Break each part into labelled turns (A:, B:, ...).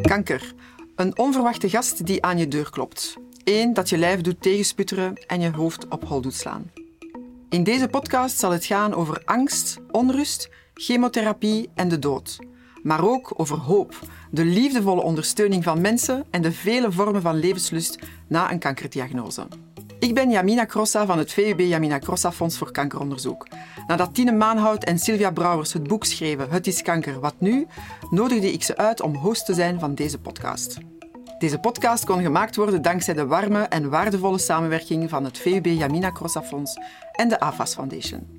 A: Kanker. Een onverwachte gast die aan je deur klopt. Eén dat je lijf doet tegensputteren en je hoofd op hol doet slaan. In deze podcast zal het gaan over angst, onrust, chemotherapie en de dood. Maar ook over hoop, de liefdevolle ondersteuning van mensen en de vele vormen van levenslust na een kankerdiagnose. Ik ben Yamina Crossa van het VUB Yamina Crossa Fonds voor Kankeronderzoek. Nadat Tine Maanhout en Sylvia Brouwers het boek schreven Het is kanker, wat nu?, nodigde ik ze uit om host te zijn van deze podcast. Deze podcast kon gemaakt worden dankzij de warme en waardevolle samenwerking van het VUB Yamina Crossa Fonds en de AFAS Foundation.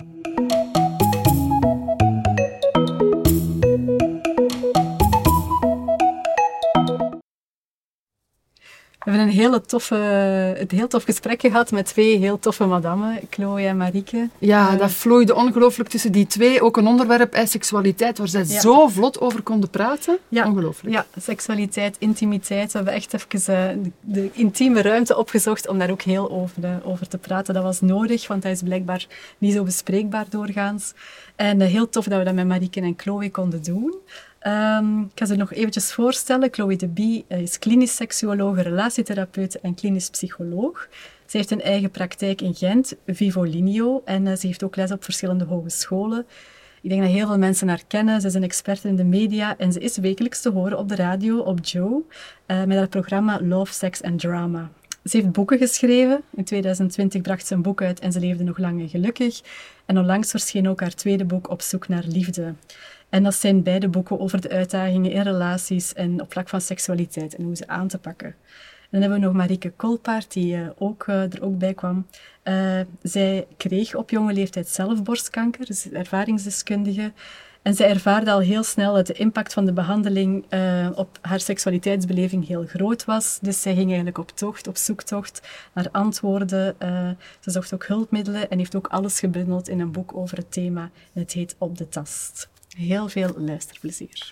B: We hebben een heel tof gesprek gehad met twee heel toffe madammen, Chloe en Marieke.
C: Ja, dat vloeide ongelooflijk tussen die twee. Ook een onderwerp, seksualiteit, waar zij zo vlot over konden praten.
B: Ja.
C: Ongelooflijk.
B: Ja, seksualiteit, intimiteit. We hebben echt even de intieme ruimte opgezocht om daar ook heel over te praten. Dat was nodig, want dat is blijkbaar niet zo bespreekbaar doorgaans. En heel tof dat we dat met Marieke en Chloe konden doen. Ik ga ze nog eventjes voorstellen. Chloe de Bie is klinisch seksuoloog, relatietherapeut en klinisch psycholoog. Ze heeft een eigen praktijk in Gent, Vivolinio, en ze heeft ook les op verschillende hogescholen. Ik denk dat heel veel mensen haar kennen. Ze is een expert in de media en ze is wekelijks te horen op de radio, op Joe, met haar programma Love, Sex and Drama. Ze heeft boeken geschreven. In 2020 bracht ze een boek uit en ze leefde nog lang en gelukkig. En onlangs verscheen ook haar tweede boek Op zoek naar liefde. En dat zijn beide boeken over de uitdagingen in relaties en op vlak van seksualiteit en hoe ze aan te pakken. En dan hebben we nog Marieke Kolpaert, die er ook bij kwam. Zij kreeg op jonge leeftijd zelf borstkanker, dus ervaringsdeskundige. En zij ervaarde al heel snel dat de impact van de behandeling op haar seksualiteitsbeleving heel groot was. Dus zij ging eigenlijk op zoektocht naar antwoorden. Ze zocht ook hulpmiddelen en heeft ook alles gebundeld in een boek over het thema. En het heet Op de Tast. Heel veel luisterplezier.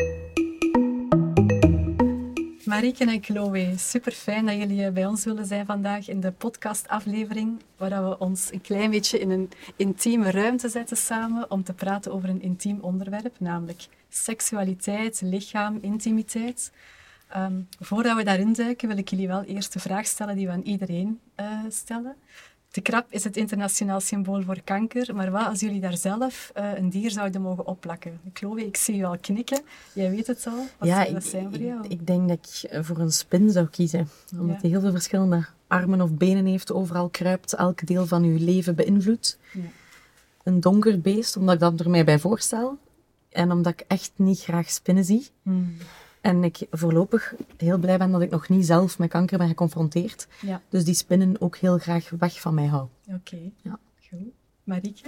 B: Marieke en Chloe, super fijn dat jullie bij ons willen zijn vandaag in de podcastaflevering, waar we ons een klein beetje in een intieme ruimte zetten samen om te praten over een intiem onderwerp, namelijk seksualiteit, lichaam, intimiteit. Voordat we daarin duiken, wil ik jullie wel eerst de vraag stellen die we aan iedereen stellen. De krab is het internationaal symbool voor kanker, maar wat als jullie daar zelf een dier zouden mogen opplakken? Chloe, ik zie je al knikken. Jij weet het al. Wat zou dat zijn voor jou?
D: Ik denk dat ik voor een spin zou kiezen. Omdat hij heel veel verschillende armen of benen heeft, overal kruipt, elk deel van uw leven beïnvloedt. Ja. Een donker beest, omdat ik dat er mij bij voorstel. En omdat ik echt niet graag spinnen zie. En ik voorlopig heel blij ben dat ik nog niet zelf met kanker ben geconfronteerd. Ja. Dus die spinnen ook heel graag weg van mij hou.
B: Oké, goed. Marieke?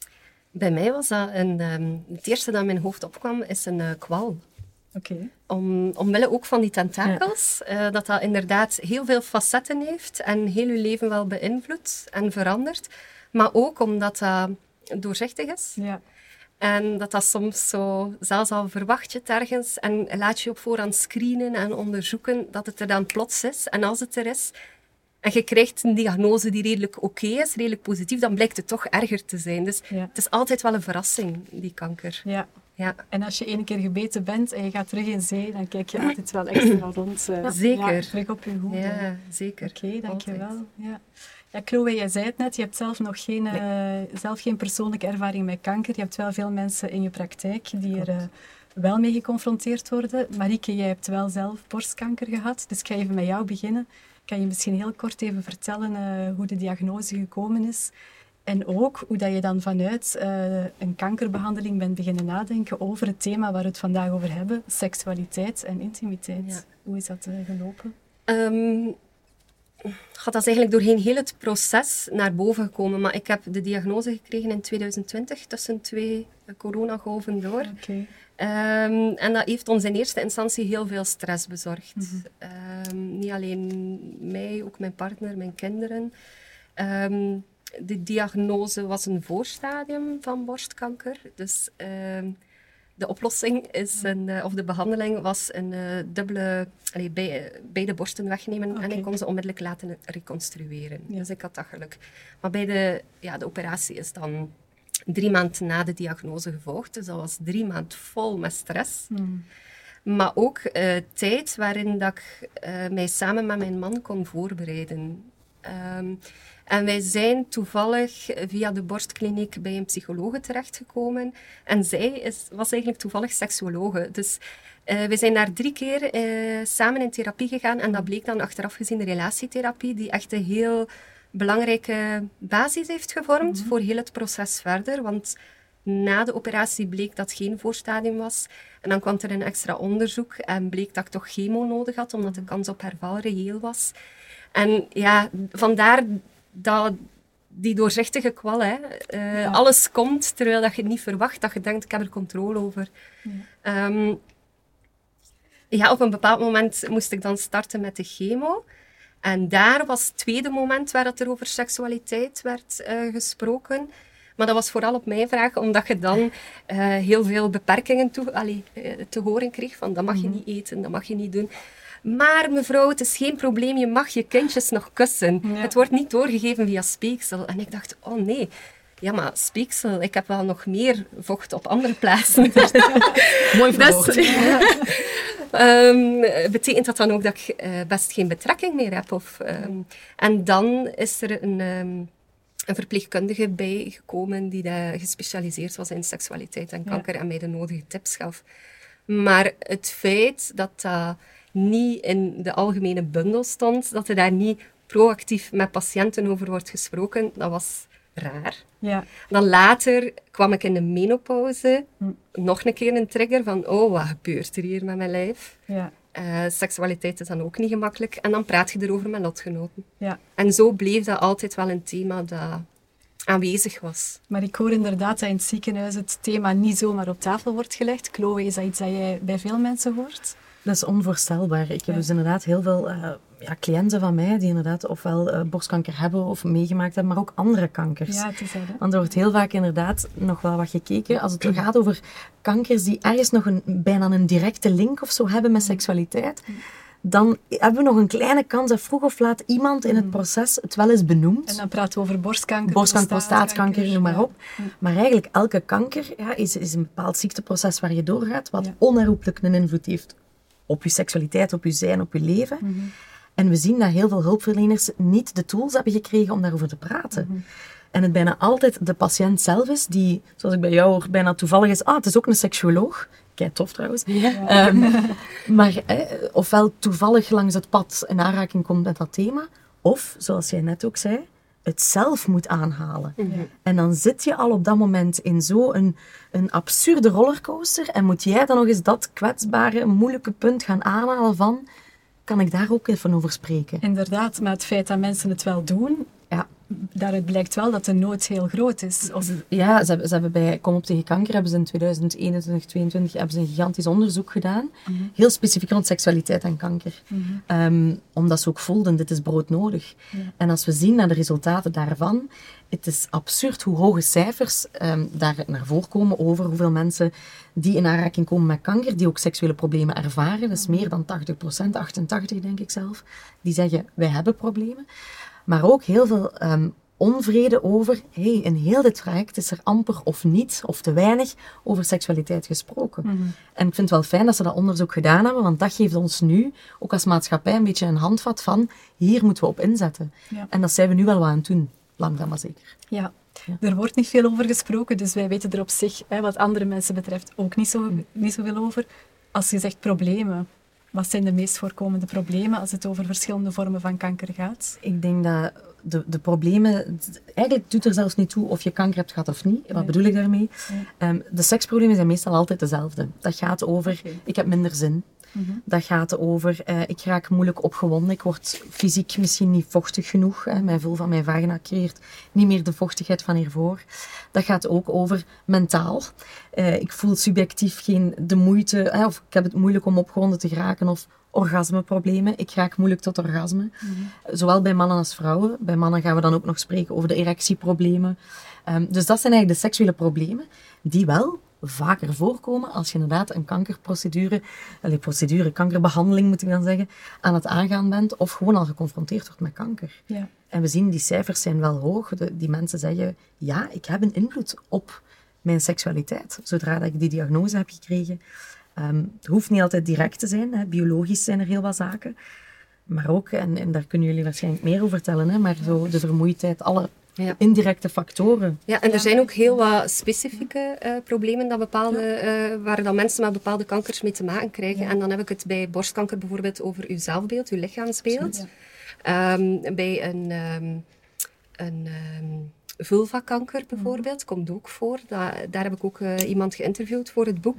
E: Bij mij was dat het eerste dat in mijn hoofd opkwam, is een kwal.
B: Okay.
E: Omwille ook van die tentakels, dat inderdaad heel veel facetten heeft en heel uw leven wel beïnvloedt en verandert. Maar ook omdat dat doorzichtig is. Ja. En dat soms zo, zelfs al verwacht je het ergens en laat je op voorhand screenen en onderzoeken, dat het er dan plots is. En als het er is, en je krijgt een diagnose die redelijk oké is, redelijk positief, dan blijkt het toch erger te zijn. Dus het is altijd wel een verrassing, die kanker.
B: Ja. Ja. En als je 1 keer gebeten bent en je gaat terug in zee, dan kijk je altijd wel extra rond.
E: Zeker.
B: Ja, terug op je hoede.
E: Ja, zeker.
B: Oké, dankjewel. Ja. Ja, Chloe, jij zei het net, je hebt zelf nog geen persoonlijke ervaring met kanker. Je hebt wel veel mensen in je praktijk die er wel mee geconfronteerd worden. Marieke, jij hebt wel zelf borstkanker gehad, dus ik ga even met jou beginnen. Kan je misschien heel kort even vertellen hoe de diagnose gekomen is? En ook hoe dat je dan vanuit een kankerbehandeling bent beginnen nadenken over het thema waar we het vandaag over hebben, seksualiteit en intimiteit. Ja. Hoe is dat gelopen?
E: Dat is eigenlijk doorheen heel het proces naar boven gekomen. Maar ik heb de diagnose gekregen in 2020, tussen 2 coronagolven door.
B: Okay.
E: En dat heeft ons in eerste instantie heel veel stress bezorgd. Niet alleen mij, ook mijn partner, mijn kinderen. De diagnose was een voorstadium van borstkanker. Dus de oplossing is of de behandeling was een dubbele, beide borsten wegnemen en ik kon ze onmiddellijk laten reconstrueren. Ja. Dus ik had dat geluk. Maar bij de operatie is dan 3 maanden na de diagnose gevolgd. Dus dat was 3 maanden vol met stress. Maar ook tijd waarin dat ik mij samen met mijn man kon voorbereiden. En wij zijn toevallig via de borstkliniek bij een psychologe terechtgekomen. En zij was eigenlijk toevallig seksuologe. Dus we zijn daar 3 keer samen in therapie gegaan. En dat bleek dan achteraf gezien de relatietherapie, die echt een heel belangrijke basis heeft gevormd voor heel het proces verder. Want na de operatie bleek dat geen voorstadium was. En dan kwam er een extra onderzoek en bleek dat ik toch chemo nodig had, omdat de kans op herval reëel was. En ja, vandaar dat die doorzichtige kwal. Alles komt terwijl dat je het niet verwacht, dat je denkt, ik heb er controle over. Op een bepaald moment moest ik dan starten met de chemo. En daar was het tweede moment waar het er over seksualiteit werd gesproken. Maar dat was vooral op mijn vraag, omdat je dan heel veel beperkingen te horen kreeg. Van, dat mag je niet eten, dat mag je niet doen. Maar mevrouw, het is geen probleem, je mag je kindjes nog kussen. Ja. Het wordt niet doorgegeven via speeksel. En ik dacht, oh nee, ja maar speeksel, ik heb wel nog meer vocht op andere plaatsen.
D: Mooi verwoord.
E: Betekent dat dan ook dat ik best geen betrekking meer heb? En dan is er een verpleegkundige bijgekomen die gespecialiseerd was in seksualiteit en kanker en mij de nodige tips gaf. Maar het feit dat dat niet in de algemene bundel stond, dat er daar niet proactief met patiënten over wordt gesproken, dat was raar. Ja. Dan later kwam ik in de menopauze, nog een keer een trigger van, oh, wat gebeurt er hier met mijn lijf? Ja. Seksualiteit is dan ook niet gemakkelijk. En dan praat je erover met lotgenoten. Ja. En zo bleef dat altijd wel een thema dat aanwezig was.
B: Maar ik hoor inderdaad dat in het ziekenhuis het thema niet zomaar op tafel wordt gelegd. Chloe, is dat iets dat jij bij veel mensen hoort?
D: Dat is onvoorstelbaar. Ik heb dus inderdaad heel veel cliënten van mij die inderdaad ofwel borstkanker hebben of meegemaakt hebben, maar ook andere kankers.
B: Ja, het is dat, hè?
D: Want er wordt heel vaak inderdaad nog wel wat gekeken. Als het gaat over kankers die ergens nog bijna een directe link of zo hebben met seksualiteit, dan hebben we nog een kleine kans dat vroeg of laat iemand in het proces het wel eens benoemt.
B: En dan praten we over borstkanker,
D: prostaatkanker, noem maar op. Ja. Maar eigenlijk elke kanker is een bepaald ziekteproces waar je doorgaat, wat onherroepelijk een invloed heeft op je seksualiteit, op je zijn, op je leven. En we zien dat heel veel hulpverleners niet de tools hebben gekregen om daarover te praten. En het bijna altijd de patiënt zelf is die, zoals ik bij jou hoor, bijna toevallig is, het is ook een seksuoloog. Kijk, tof trouwens. Ja. Maar ofwel toevallig langs het pad in aanraking komt met dat thema, of, zoals jij net ook zei, het zelf moet aanhalen. En dan zit je al op dat moment in zo'n een absurde rollercoaster en moet jij dan nog eens dat kwetsbare, moeilijke punt gaan aanhalen van, kan ik daar ook even over spreken?
B: Inderdaad, maar het feit dat mensen het wel doen, daaruit blijkt wel dat de nood heel groot is.
D: Ja, ze hebben bij Kom op tegen kanker hebben ze in 2021, 2022 hebben ze een gigantisch onderzoek gedaan. Heel specifiek rond seksualiteit en kanker. Omdat ze ook voelden, dit is broodnodig. En als we zien naar de resultaten daarvan, het is absurd hoe hoge cijfers daar naar voren komen over hoeveel mensen die in aanraking komen met kanker, die ook seksuele problemen ervaren. Dat is meer dan 80%, 88% denk ik zelf, die zeggen, wij hebben problemen. Maar ook heel veel onvrede over, in heel dit traject is er amper of niet, of te weinig, over seksualiteit gesproken. En ik vind het wel fijn dat ze dat onderzoek gedaan hebben, want dat geeft ons nu, ook als maatschappij, een beetje een handvat van, hier moeten we op inzetten. Ja. En dat zijn we nu wel wat aan het doen, langzaam maar zeker.
B: Ja. Er wordt niet veel over gesproken, dus wij weten er op zich, wat andere mensen betreft, ook niet zoveel over. Als je zegt problemen, wat zijn de meest voorkomende problemen als het over verschillende vormen van kanker gaat?
D: Ik denk dat de problemen... Eigenlijk doet er zelfs niet toe of je kanker hebt gehad of niet. Wat bedoel ik daarmee? De seksproblemen zijn meestal altijd dezelfde. Dat gaat over, ik heb minder zin. Dat gaat over, ik raak moeilijk opgewonden. Ik word fysiek misschien niet vochtig genoeg. Mijn vulva, mijn vagina creëert niet meer de vochtigheid van hiervoor. Dat gaat ook over mentaal. Ik voel subjectief de moeite, of ik heb het moeilijk om opgewonden te geraken, of orgasmeproblemen. Ik raak moeilijk tot orgasme. Zowel bij mannen als vrouwen. Bij mannen gaan we dan ook nog spreken over de erectieproblemen. Dus dat zijn eigenlijk de seksuele problemen die wel vaker voorkomen als je inderdaad een kankerbehandeling moet ik dan zeggen, aan het aangaan bent of gewoon al geconfronteerd wordt met kanker. Ja. En we zien, die cijfers zijn wel hoog. Die mensen zeggen, ja, ik heb een invloed op mijn seksualiteit, zodra dat ik die diagnose heb gekregen. Het hoeft niet altijd direct te zijn. Hè. Biologisch zijn er heel wat zaken. Maar ook, en daar kunnen jullie waarschijnlijk meer over vertellen, hè, maar zo de vermoeidheid, alle indirecte factoren.
E: Ja, en er zijn ook heel wat specifieke problemen waar dan mensen met bepaalde kankers mee te maken krijgen. En dan heb ik het bij borstkanker bijvoorbeeld over uw zelfbeeld, uw lichaamsbeeld. Bij een vulvakanker bijvoorbeeld, komt ook voor. Daar heb ik ook iemand geïnterviewd voor het boek.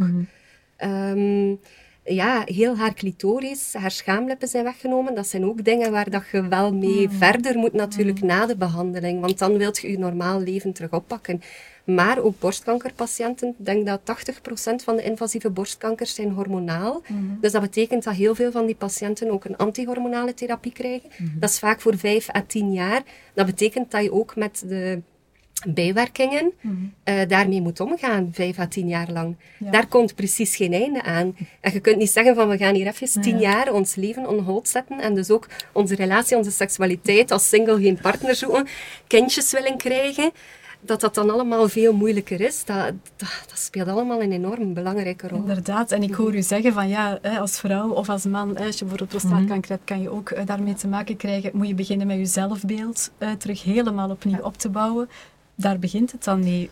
E: Heel haar clitoris, haar schaamlippen zijn weggenomen. Dat zijn ook dingen waar dat je wel mee verder moet natuurlijk na de behandeling. Want dan wilt je je normaal leven terug oppakken. Maar ook borstkankerpatiënten, ik denk dat 80% van de invasieve borstkankers zijn hormonaal. Dus dat betekent dat heel veel van die patiënten ook een antihormonale therapie krijgen. Dat is vaak voor 5 à 10 jaar. Dat betekent dat je ook met de bijwerkingen daarmee moet omgaan, 5 à 10 jaar lang. Ja. Daar komt precies geen einde aan. En je kunt niet zeggen van we gaan hier even 10 jaar ons leven on hold zetten en dus ook onze relatie, onze seksualiteit als single geen partner zoeken, kindjes willen krijgen. Dat dan allemaal veel moeilijker is, dat speelt allemaal een enorm belangrijke rol.
B: Inderdaad, en ik hoor u zeggen van als vrouw of als man, als je bijvoorbeeld prostaatkanker hebt, kan je ook daarmee te maken krijgen, moet je beginnen met je zelfbeeld terug helemaal opnieuw op te bouwen. Daar begint het dan mee.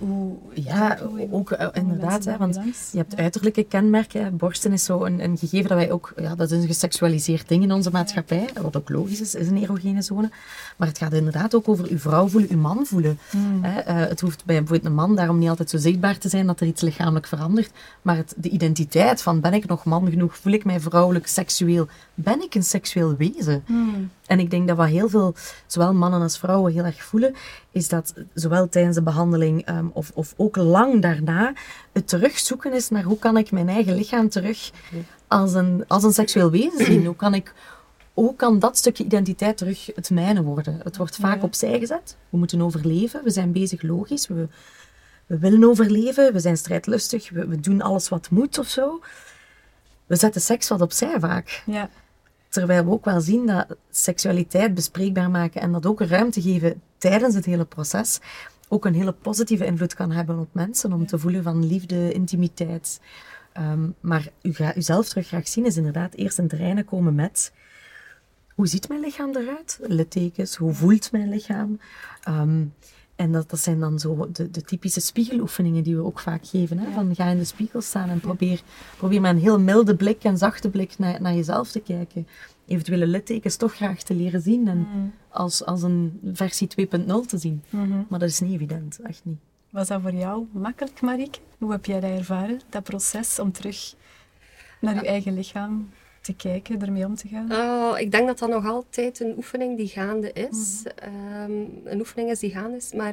D: Inderdaad. Hè, want je hebt uiterlijke kenmerken. Borsten is zo een gegeven dat wij ook... Ja, dat is een gesexualiseerd ding in onze maatschappij. Wat ook logisch is een erogene zone. Maar het gaat inderdaad ook over uw vrouw voelen, uw man voelen. Het hoeft bij bijvoorbeeld een man daarom niet altijd zo zichtbaar te zijn dat er iets lichamelijk verandert. Maar de identiteit van ben ik nog man genoeg? Voel ik mij vrouwelijk, seksueel? Ben ik een seksueel wezen? En ik denk dat wat heel veel, zowel mannen als vrouwen, heel erg voelen, is dat zowel tijdens de behandeling of ook lang daarna het terugzoeken is naar hoe kan ik mijn eigen lichaam terug als een seksueel wezen zien? Hoe kan dat stukje identiteit terug het mijne worden? Het wordt vaak opzij gezet. We moeten overleven. We zijn bezig logisch. We willen overleven. We zijn strijdlustig. We doen alles wat moet of zo. We zetten seks wat opzij vaak. Ja. Terwijl we ook wel zien dat seksualiteit bespreekbaar maken en dat ook ruimte geven tijdens het hele proces ook een hele positieve invloed kan hebben op mensen om te voelen van liefde, intimiteit. Maar uzelf terug graag zien is inderdaad eerst in het reinen komen met hoe ziet mijn lichaam eruit? Littekens, hoe voelt mijn lichaam? En dat zijn dan zo de typische spiegeloefeningen die we ook vaak geven. Hè? Van ga in de spiegel staan en probeer met een heel milde blik en zachte blik naar jezelf te kijken. Eventuele littekens toch graag te leren zien en als een versie 2.0 te zien. Maar dat is niet evident, echt niet.
B: Was dat voor jou makkelijk, Marieke? Hoe heb jij dat ervaren, dat proces om terug naar je eigen lichaam te kijken, ermee om te gaan?
E: Ik denk dat dat nog altijd een oefening die gaande is. Een oefening is die gaande is, maar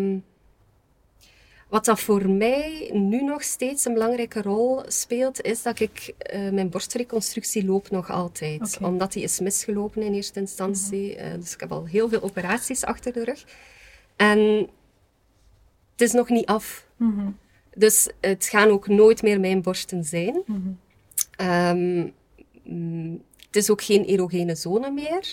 E: wat dat voor mij nu nog steeds een belangrijke rol speelt, is dat ik mijn borstreconstructie loop nog altijd. Okay. Omdat die is misgelopen in eerste instantie. Dus ik heb al heel veel operaties achter de rug. En het is nog niet af. Dus het gaan ook nooit meer mijn borsten zijn. Het is ook geen erogene zone meer.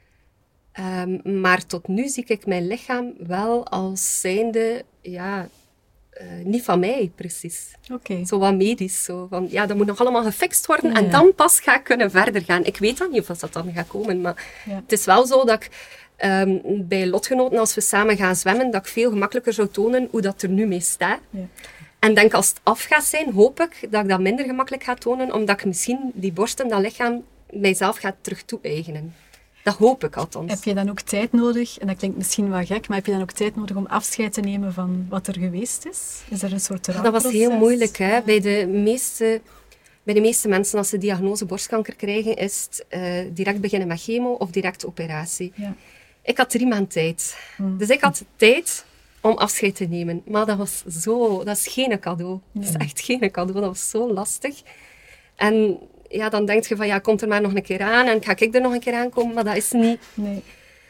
E: Maar tot nu zie ik mijn lichaam wel als zijnde, niet van mij precies.
B: Okay.
E: Zo wat medisch. Zo van, dat moet nog allemaal gefixt worden en dan pas ga ik kunnen verder gaan. Ik weet dan niet of dat dan gaat komen, maar het is wel zo dat ik bij lotgenoten, als we samen gaan zwemmen, dat ik veel gemakkelijker zou tonen hoe dat er nu mee staat. Ja. En denk als het af gaat zijn, hoop ik dat ik dat minder gemakkelijk ga tonen, omdat ik misschien die borst en dat lichaam mijzelf ga terug toe-eigenen. Dat hoop ik althans.
B: Heb je dan ook tijd nodig, en dat klinkt misschien wel gek, maar heb je dan ook tijd nodig om afscheid te nemen van wat er geweest is? Is er een soort rouwproces?
E: Dat was heel moeilijk. Hè? Bij de meeste mensen, als ze diagnose borstkanker krijgen, is het direct beginnen met chemo of direct operatie. Ja. Ik had 3 maanden tijd. Dus ik had tijd om afscheid te nemen. Maar dat is geen cadeau. Ja. Dat is echt geen cadeau. Dat was zo lastig. En dan denk je van, komt er maar nog een keer aan en ga ik er nog een keer aankomen, maar dat is niet...
B: Nee.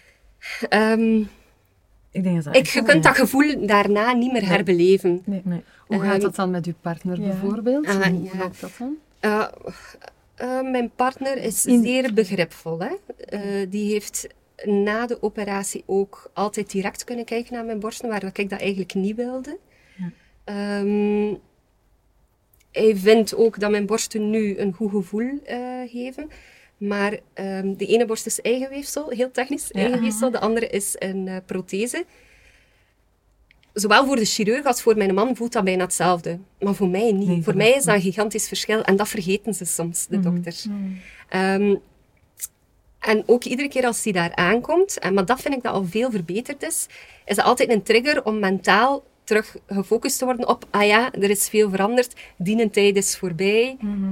E: Ik denk dat je kunt dat gevoel daarna niet meer herbeleven.
C: Nee. Hoe gaat dat dan met uw partner bijvoorbeeld? Hoe loopt dat dan?
E: Mijn partner is zeer begripvol. Hè? Die heeft na de operatie ook altijd direct kunnen kijken naar mijn borsten, waar ik dat eigenlijk niet wilde. Ja. hij vindt ook dat mijn borsten nu een goed gevoel geven. Maar de ene borst is eigen weefsel, heel technisch eigen weefsel. De andere is een prothese. Zowel voor de chirurg als voor mijn man voelt dat bijna hetzelfde. Maar voor mij niet. Nee, voor mij is dat een gigantisch verschil. En dat vergeten ze soms, de dokters. En ook iedere keer als hij daar aankomt, maar dat vind ik dat al veel verbeterd is dat altijd een trigger om mentaal terug gefocust te worden op, er is veel veranderd, die tijd is voorbij.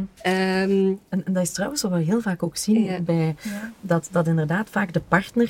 D: En dat is trouwens wat we heel vaak ook zien, dat inderdaad vaak de partner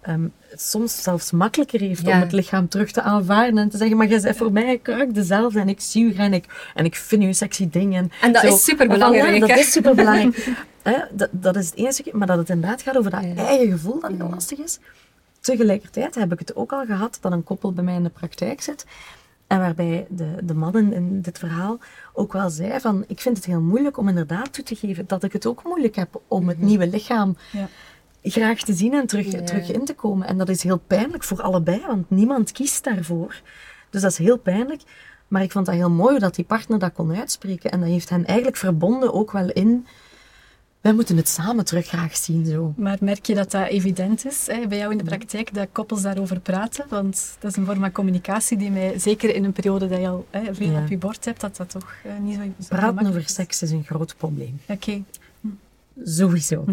D: soms zelfs makkelijker heeft om het lichaam terug te aanvaarden en te zeggen, maar jij bent voor mij kruik dezelfde en ik zie u graag en ik vind u een sexy ding.
E: En dat is superbelangrijk.
D: Dat is superbelangrijk. Dat is het ene stukje, maar dat het inderdaad gaat over dat eigen gevoel dat heel lastig is. Tegelijkertijd heb ik het ook al gehad dat een koppel bij mij in de praktijk zit en waarbij de man in dit verhaal ook wel zei van, ik vind het heel moeilijk om inderdaad toe te geven dat ik het ook moeilijk heb om het nieuwe lichaam graag te zien en terug in te komen. En dat is heel pijnlijk voor allebei, want niemand kiest daarvoor. Dus dat is heel pijnlijk. Maar ik vond dat heel mooi dat die partner dat kon uitspreken. En dat heeft hen eigenlijk verbonden ook wel in, wij moeten het samen terug graag zien. Zo.
B: Maar merk je dat dat evident is bij jou in de praktijk, dat koppels daarover praten? Want dat is een vorm van communicatie die mij, zeker in een periode dat je al veel op je bord hebt, dat toch niet zo
D: praten over seks is een groot probleem.
B: Oké.
D: Sowieso.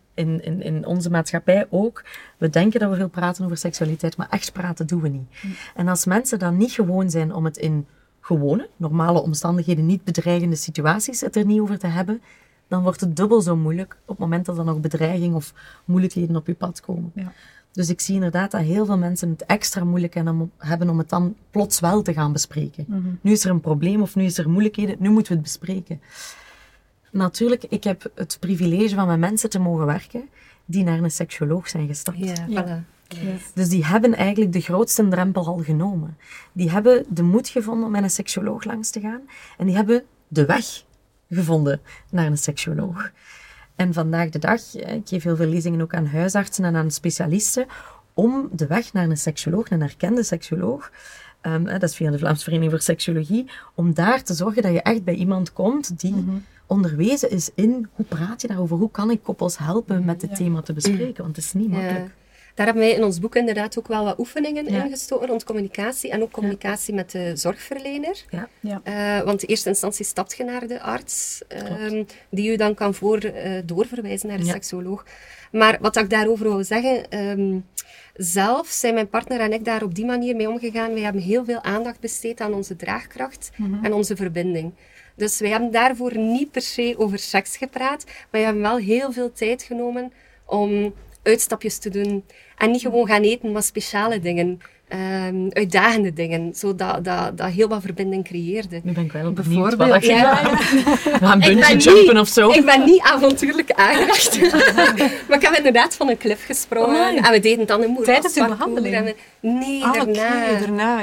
D: In onze maatschappij ook. We denken dat we veel praten over seksualiteit, maar echt praten doen we niet. En als mensen dan niet gewoon zijn om het in gewone, normale omstandigheden, niet bedreigende situaties het er niet over te hebben, dan wordt het dubbel zo moeilijk op het moment dat er nog bedreiging of moeilijkheden op je pad komen. Ja. Dus ik zie inderdaad dat heel veel mensen het extra moeilijk hebben om het dan plots wel te gaan bespreken. Nu is er een probleem of nu is er moeilijkheden, nu moeten we het bespreken. Natuurlijk, ik heb het privilege van met mensen te mogen werken die naar een seksuoloog zijn gestapt.
E: Ja, voilà.
D: Yes. Dus die hebben eigenlijk de grootste drempel al genomen. Die hebben de moed gevonden om met een seksuoloog langs te gaan. En die hebben de weg gevonden naar een seksuoloog. En vandaag de dag, ik geef heel veel lezingen ook aan huisartsen en aan specialisten, om de weg naar een seksuoloog, een erkende seksuoloog, dat is via de Vlaamse Vereniging voor Seksuologie, om daar te zorgen dat je echt bij iemand komt die onderwezen is in hoe praat je daarover, hoe kan ik koppels helpen met dit thema te bespreken, want het is niet makkelijk.
E: Daar hebben wij in ons boek inderdaad ook wel wat oefeningen ingestoken rond communicatie en ook communicatie met de zorgverlener. Want in eerste instantie stapt je naar de arts, die u dan kan doorverwijzen naar de seksuoloog. Maar wat ik daarover wil zeggen, zelf zijn mijn partner en ik daar op die manier mee omgegaan. Wij hebben heel veel aandacht besteed aan onze draagkracht en onze verbinding. Dus wij hebben daarvoor niet per se over seks gepraat, maar we hebben wel heel veel tijd genomen om uitstapjes te doen. En niet gewoon gaan eten, maar speciale dingen. Uitdagende dingen, zodat dat heel wat verbinding creëerde.
D: Nu ben ik wel benieuwd wat je we gaan bungee jumpen of zo.
E: Ik ben niet avontuurlijk aangelegd. Maar ik heb inderdaad van een klif gesprongen. En we deden dan een moeras.
B: Tijdens de behandeling?
E: Nee, daarna.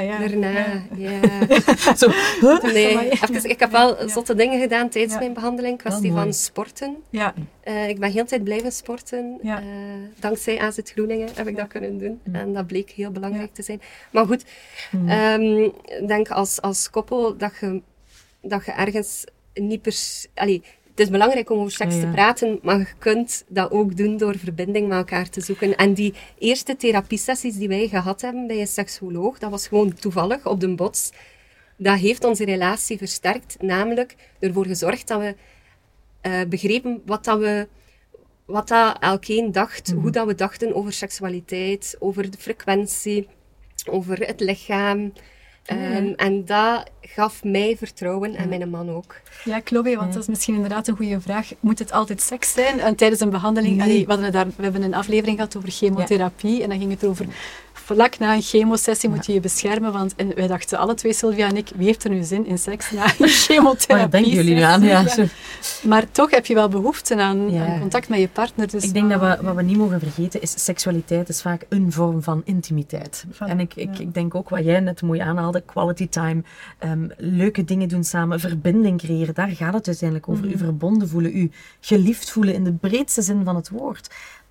D: Zo.
E: Nee, ik heb wel zotte dingen gedaan tijdens mijn behandeling. Kwestie van sporten. Ja. Ik ben heel de tijd blijven sporten. Ja. Dankzij AZ Groeningen heb ik dat kunnen doen. En dat bleek heel belangrijk te zijn. Maar goed, ik denk als koppel dat je ergens niet het is belangrijk om over seks te praten, maar je kunt dat ook doen door verbinding met elkaar te zoeken. En die eerste therapiesessies die wij gehad hebben bij een seksuoloog, dat was gewoon toevallig op de bots. Dat heeft onze relatie versterkt, namelijk ervoor gezorgd dat we begrepen wat dat elkeen dacht, hoe dat we dachten over seksualiteit, over de frequentie, over het lichaam. En dat gaf mij vertrouwen en mijn man ook.
B: Ja, Chloe, want dat is misschien inderdaad een goede vraag. Moet het altijd seks zijn? En tijdens een behandeling, we hebben een aflevering gehad over chemotherapie en dan ging het over, vlak na een chemosessie moet je je beschermen, want wij dachten alle twee, Sylvia en ik, wie heeft er nu zin in seks na een chemotherapie?
D: Waar denken jullie nu aan? Ja.
B: Maar toch heb je wel behoefte aan contact met je partner. Dus
D: ik denk dat wat we niet mogen vergeten is, seksualiteit is vaak een vorm van intimiteit. En ik denk ook wat jij net mooi aanhaalde, quality time, leuke dingen doen samen, verbinding creëren, daar gaat het uiteindelijk over. U verbonden voelen, u geliefd voelen in de breedste zin van het woord.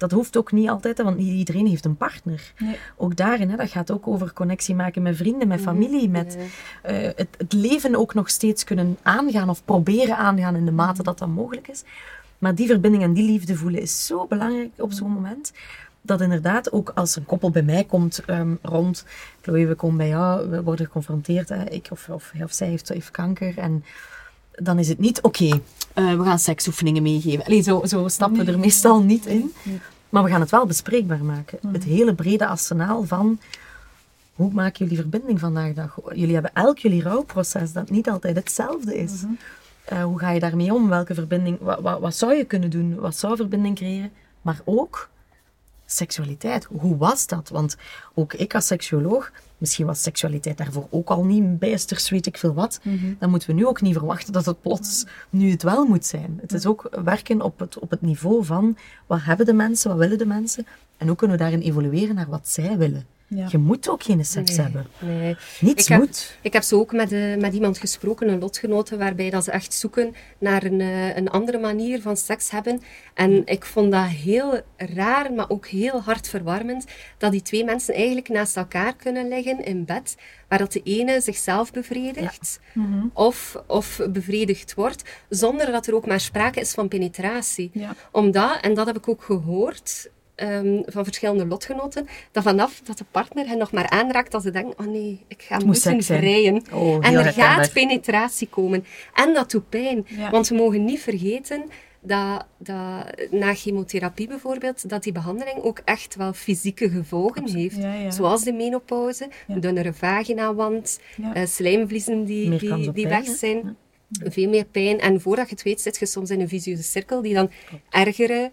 D: Dat hoeft ook niet altijd, want niet iedereen heeft een partner.
B: Nee.
D: Ook daarin, hè, dat gaat ook over connectie maken met vrienden, met familie, met het leven ook nog steeds kunnen aangaan of proberen aangaan in de mate dat dat mogelijk is. Maar die verbinding en die liefde voelen is zo belangrijk op zo'n moment, dat inderdaad ook als een koppel bij mij komt rond, Chloe, we komen bij jou, we worden geconfronteerd, ik of hij of zij heeft kanker, en dan is het niet, oké, we gaan seksoefeningen meegeven. Allee, zo stappen we er meestal niet in. Maar we gaan het wel bespreekbaar maken. Het hele brede arsenaal van, hoe maken jullie verbinding vandaag de dag? Jullie hebben elk jullie rouwproces, dat niet altijd hetzelfde is. Hoe ga je daarmee om? Welke verbinding, wat zou je kunnen doen? Wat zou verbinding creëren? Maar ook seksualiteit. Hoe was dat? Want ook ik als seksuoloog, misschien was seksualiteit daarvoor ook al niet bijsters, weet ik veel wat. Dan moeten we nu ook niet verwachten dat het plots nu het wel moet zijn. Het is ook werken op het niveau van, wat hebben de mensen, wat willen de mensen? En hoe kunnen we daarin evolueren naar wat zij willen? Ja. Je moet ook geen seks hebben.
E: Nee.
D: Niets moet.
E: Ik heb zo ook met iemand gesproken, een lotgenote, waarbij dat ze echt zoeken naar een andere manier van seks hebben. En ik vond dat heel raar, maar ook heel hartverwarmend, dat die twee mensen eigenlijk naast elkaar kunnen liggen in bed, waar dat de ene zichzelf bevredigt of bevredigd wordt, zonder dat er ook maar sprake is van penetratie. Ja. Omdat, en dat heb ik ook gehoord van verschillende lotgenoten, dat vanaf dat de partner hen nog maar aanraakt, als ze denken, oh nee, ik ga moeten vrijen. En er gaat penetratie komen. En dat doet pijn. Ja. Want we mogen niet vergeten dat na chemotherapie bijvoorbeeld, dat die behandeling ook echt wel fysieke gevolgen heeft. Ja, ja. Zoals de menopauze, een dunnere vaginawand, slijmvliezen die weg zijn. Ja. Veel meer pijn. En voordat je het weet, zit je soms in een vicieuze cirkel die dan ergere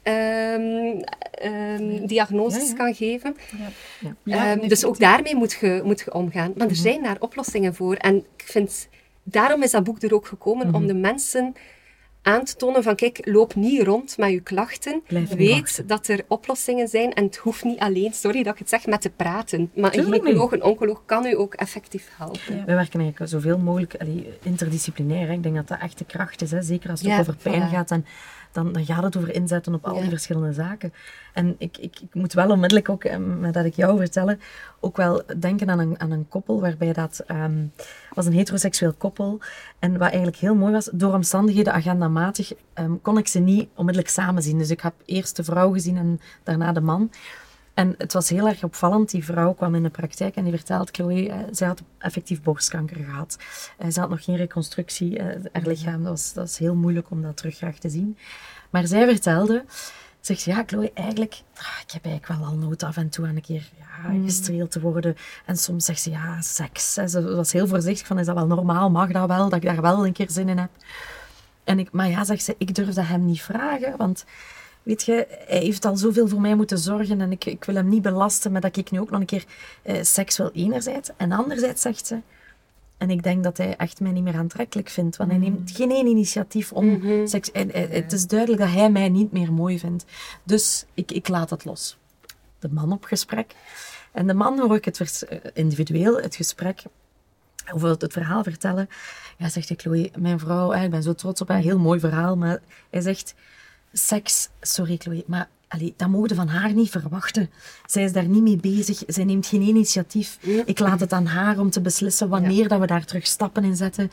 E: diagnoses kan geven. Dus ook daarmee moet je omgaan. Maar er zijn daar oplossingen voor. En ik vind, daarom is dat boek er ook gekomen, om de mensen aan te tonen van, kijk, loop niet rond met je klachten. Weet dat er oplossingen zijn en het hoeft niet alleen, sorry dat ik het zeg, met te praten. Maar een gynaecoloog, een oncoloog kan u ook effectief helpen. Ja.
D: We werken eigenlijk zoveel mogelijk interdisciplinair. Hè. Ik denk dat dat echt de kracht is, hè. Zeker als het over pijn gaat. En dan gaat het over inzetten op al die verschillende zaken. En ik moet wel onmiddellijk ook, met dat ik jou vertellen, ook wel denken aan een koppel, waarbij dat was een heteroseksueel koppel. En wat eigenlijk heel mooi was, door omstandigheden agendamatig kon ik ze niet onmiddellijk samen zien. Dus ik heb eerst de vrouw gezien en daarna de man. En het was heel erg opvallend. Die vrouw kwam in de praktijk en die vertelde, Chloe, zij had effectief borstkanker gehad. Ze had nog geen reconstructie. Haar lichaam, dat was heel moeilijk om dat terug graag te zien. Maar zij vertelde, zegt ze, ja, Chloe, eigenlijk, ik heb eigenlijk wel al nood af en toe aan een keer gestreeld te worden. En soms zegt ze, ja, seks. Ze was heel voorzichtig van, is dat wel normaal? Mag dat wel? Dat ik daar wel een keer zin in heb? Maar ja, zegt ze, ik durf dat hem niet vragen, want weet je, hij heeft al zoveel voor mij moeten zorgen en ik wil hem niet belasten, maar dat ik nu ook nog een keer seks wil enerzijds. En anderzijds zegt ze, en ik denk dat hij echt mij niet meer aantrekkelijk vindt, want hij neemt geen één initiatief om seks. Het is duidelijk dat hij mij niet meer mooi vindt. Dus ik laat het los. De man op gesprek. En de man hoor ik het individueel, het gesprek, of het verhaal vertellen. Ja, zegt hij, Chloe, mijn vrouw, ik ben zo trots op haar, heel mooi verhaal, maar hij zegt, seks, sorry Chloe, maar dat mogen we van haar niet verwachten. Zij is daar niet mee bezig, zij neemt geen initiatief. Ik laat het aan haar om te beslissen wanneer dat we daar terug stappen in zetten.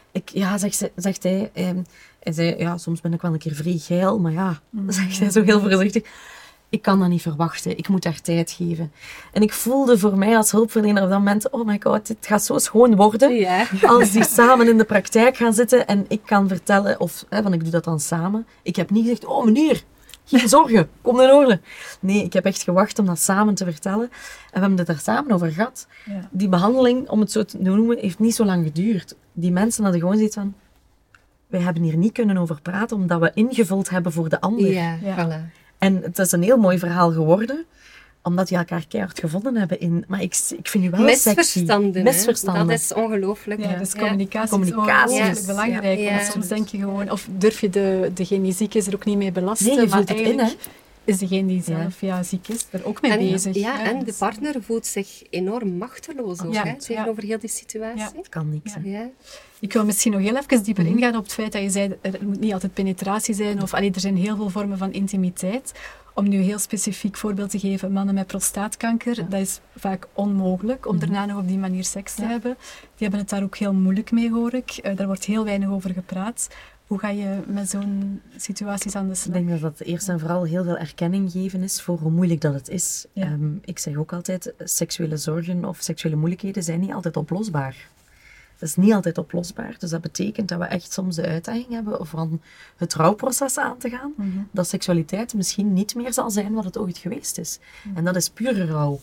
D: Zegt hij, hij zei, ja, soms ben ik wel een keer vrij geil, maar ja, zegt hij zo heel voorzichtig. Ik kan dat niet verwachten, ik moet haar tijd geven. En ik voelde voor mij als hulpverlener op dat moment, oh my god, dit gaat zo schoon worden. Als die samen in de praktijk gaan zitten en ik kan vertellen, want ik doe dat dan samen. Ik heb niet gezegd, oh meneer, geen zorgen, kom in orde. Nee, ik heb echt gewacht om dat samen te vertellen. En we hebben het daar samen over gehad. Ja. Die behandeling, om het zo te noemen, heeft niet zo lang geduurd. Die mensen hadden gewoon zoiets van, wij hebben hier niet kunnen over praten, omdat we ingevuld hebben voor de ander.
E: Ja. Voilà.
D: En het is een heel mooi verhaal geworden, omdat die elkaar keihard gevonden hebben in... Maar ik vind u wel
E: Misverstanden.
D: Misverstanden.
E: Dat is ongelooflijk.
B: Ja, dus communicatie is ongelooflijk belangrijk. Want soms denk je gewoon... Of durf je de gene zieke er ook niet mee belasten.
D: Nee, je vult het in, hè.
B: is degene die zelf ziek is er ook mee bezig.
E: Ja, en de partner voelt zich enorm machteloos ook, tegenover heel die situatie.
D: Ja, het kan niks.
E: Ja.
B: Ik wil misschien nog heel even dieper ingaan op het feit dat je zei, er moet niet altijd penetratie zijn, of er zijn heel veel vormen van intimiteit. Om nu een heel specifiek voorbeeld te geven, mannen met prostaatkanker, dat is vaak onmogelijk om daarna nog op die manier seks te hebben. Die hebben het daar ook heel moeilijk mee, hoor ik. Daar wordt heel weinig over gepraat. Hoe ga je met zo'n situaties aan de slag?
D: Ik denk dat dat eerst en vooral heel veel erkenning geven is voor hoe moeilijk dat het is.
B: Ja.
D: Ik zeg ook altijd, seksuele zorgen of seksuele moeilijkheden zijn niet altijd oplosbaar. Dat is niet altijd oplosbaar. Dus dat betekent dat we echt soms de uitdaging hebben van het rouwproces aan te gaan. Dat seksualiteit misschien niet meer zal zijn wat het ooit geweest is. En dat is pure rouw.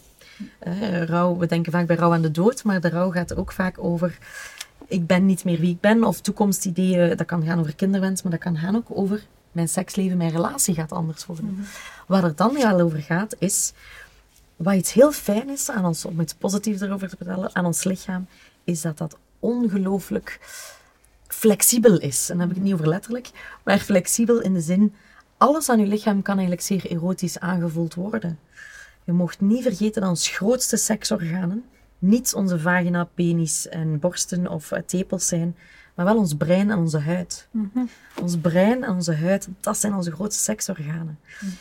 D: Rouw. We denken vaak bij rouw aan de dood, maar de rouw gaat ook vaak over ik ben niet meer wie ik ben, of toekomstideeën. Dat kan gaan over kinderwens, maar dat kan gaan ook over mijn seksleven, mijn relatie gaat anders worden. Waar het dan wel over gaat, is wat iets heel fijn is aan ons, om iets positiefs erover te vertellen, aan ons lichaam, is dat dat ongelooflijk flexibel is. En dan heb ik het niet over letterlijk, maar flexibel in de zin, alles aan je lichaam kan eigenlijk zeer erotisch aangevoeld worden. Je mocht niet vergeten dat ons grootste seksorganen niet onze vagina, penis en borsten of tepels zijn, maar wel ons brein en onze huid. Ons brein en onze huid, dat zijn onze grootste seksorganen.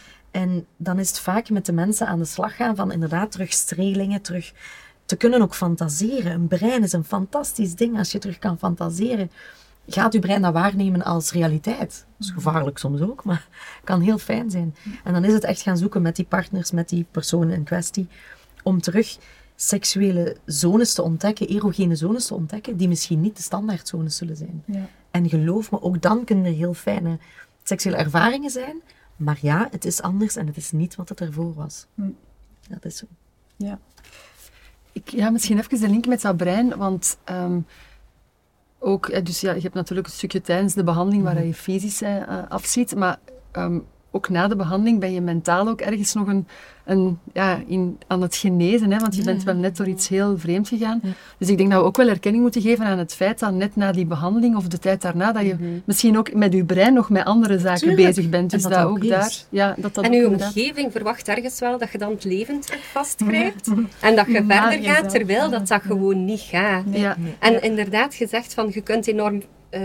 D: En dan is het vaak met de mensen aan de slag gaan van inderdaad terug strelingen, terug te kunnen ook fantaseren. Een brein is een fantastisch ding. Als je terug kan fantaseren, gaat je brein dat waarnemen als realiteit. Dat is gevaarlijk soms ook, maar kan heel fijn zijn. En dan is het echt gaan zoeken met die partners, met die personen in kwestie, om terug seksuele zones te ontdekken, erogene zones te ontdekken, die misschien niet de standaardzones zullen zijn. Ja. En geloof me, ook dan kunnen er heel fijne seksuele ervaringen zijn, maar ja, het is anders en het is niet wat het ervoor was. Dat is zo.
C: Ja. Misschien even de link met dat brein, want ook, dus je hebt natuurlijk een stukje tijdens de behandeling waar je fysisch afziet, maar ook na de behandeling ben je mentaal ook ergens nog aan het genezen, hè? Want je bent wel net door iets heel vreemd gegaan. Ja. Dus ik denk dat we ook wel erkenning moeten geven aan het feit dat net na die behandeling of de tijd daarna, dat je misschien ook met je brein nog met andere zaken bezig bent. Dus dat ook daar... Ja, dat
E: en je omgeving verwacht ergens wel dat je dan het leven terug vastkrijgt. En dat je verder gaat, terwijl dat gewoon niet gaat. Ja. En inderdaad gezegd van, je kunt enorm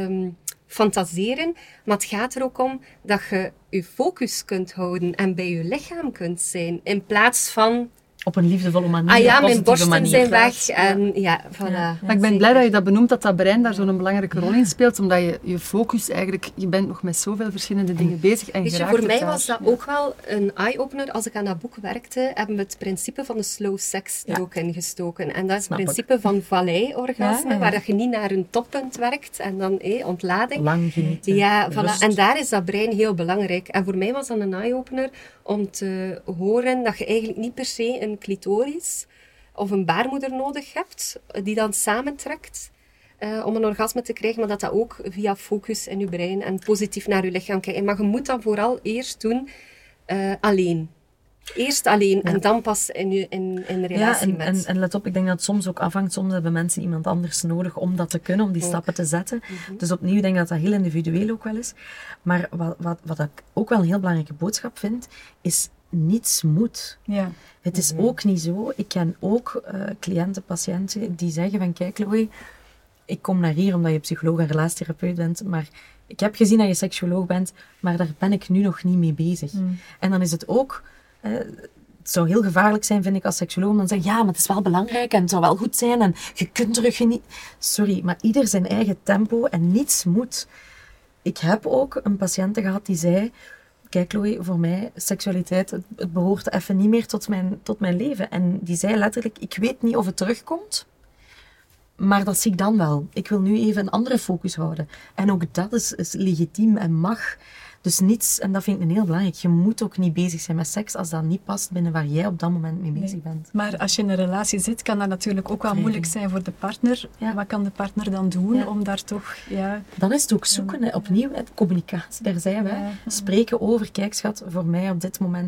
E: fantaseren, maar het gaat er ook om dat je je focus kunt houden en bij je lichaam kunt zijn, in plaats van
D: op een liefdevolle manier,
E: mijn borsten zijn weg. En, voilà.
C: Maar ik ben blij dat je dat benoemt, dat dat brein daar zo'n belangrijke rol in speelt, omdat je focus eigenlijk, je bent nog met zoveel verschillende dingen bezig. En
E: voor mij was dat ook wel een eye-opener. Als ik aan dat boek werkte, hebben we het principe van de slow sex er ook in gestoken. En dat is het principe van vallei-orgasme, waar dat je niet naar een toppunt werkt en dan ontlading.
D: Lang genieten.
E: Ja, voilà. En daar is dat brein heel belangrijk. En voor mij was dat een eye-opener om te horen dat je eigenlijk niet per se een clitoris of een baarmoeder nodig hebt, die dan samentrekt om een orgasme te krijgen, maar dat dat ook via focus in je brein en positief naar je lichaam kijken. Maar je moet dat vooral eerst doen alleen. Eerst alleen en dan pas in relatie met.
D: En let op, ik denk dat het soms ook afhangt. Soms hebben mensen iemand anders nodig om dat te kunnen, om die stappen te zetten. Dus opnieuw, ik denk dat dat heel individueel ook wel is. Maar wat ik ook wel een heel belangrijke boodschap vind, is niets moet. Ja. Het is ook niet zo. Ik ken ook cliënten, patiënten die zeggen van, kijk Chloe, ik kom naar hier omdat je psycholoog en relatietherapeut bent, maar ik heb gezien dat je seksuoloog bent, maar daar ben ik nu nog niet mee bezig. En dan is het ook... het zou heel gevaarlijk zijn, vind ik, als seksuoloog, om dan zeggen, ja, maar het is wel belangrijk en het zou wel goed zijn en je kunt terug genieten. Sorry, maar ieder zijn eigen tempo en niets moet. Ik heb ook een patiënte gehad die zei, kijk Chloe, voor mij, seksualiteit, het behoort even niet meer tot mijn leven. En die zei letterlijk, ik weet niet of het terugkomt, maar dat zie ik dan wel. Ik wil nu even een andere focus houden. En ook dat is legitiem en mag. Dus niets, en dat vind ik een heel belangrijk, je moet ook niet bezig zijn met seks als dat niet past binnen waar jij op dat moment mee bezig bent.
B: Maar als je in een relatie zit, kan dat natuurlijk ook wel moeilijk zijn voor de partner. Ja. Wat kan de partner dan doen om daar toch... Ja,
D: dan is het ook zoeken, opnieuw, communicatie, daar zijn we. Spreken over, kijk schat, voor mij op dit moment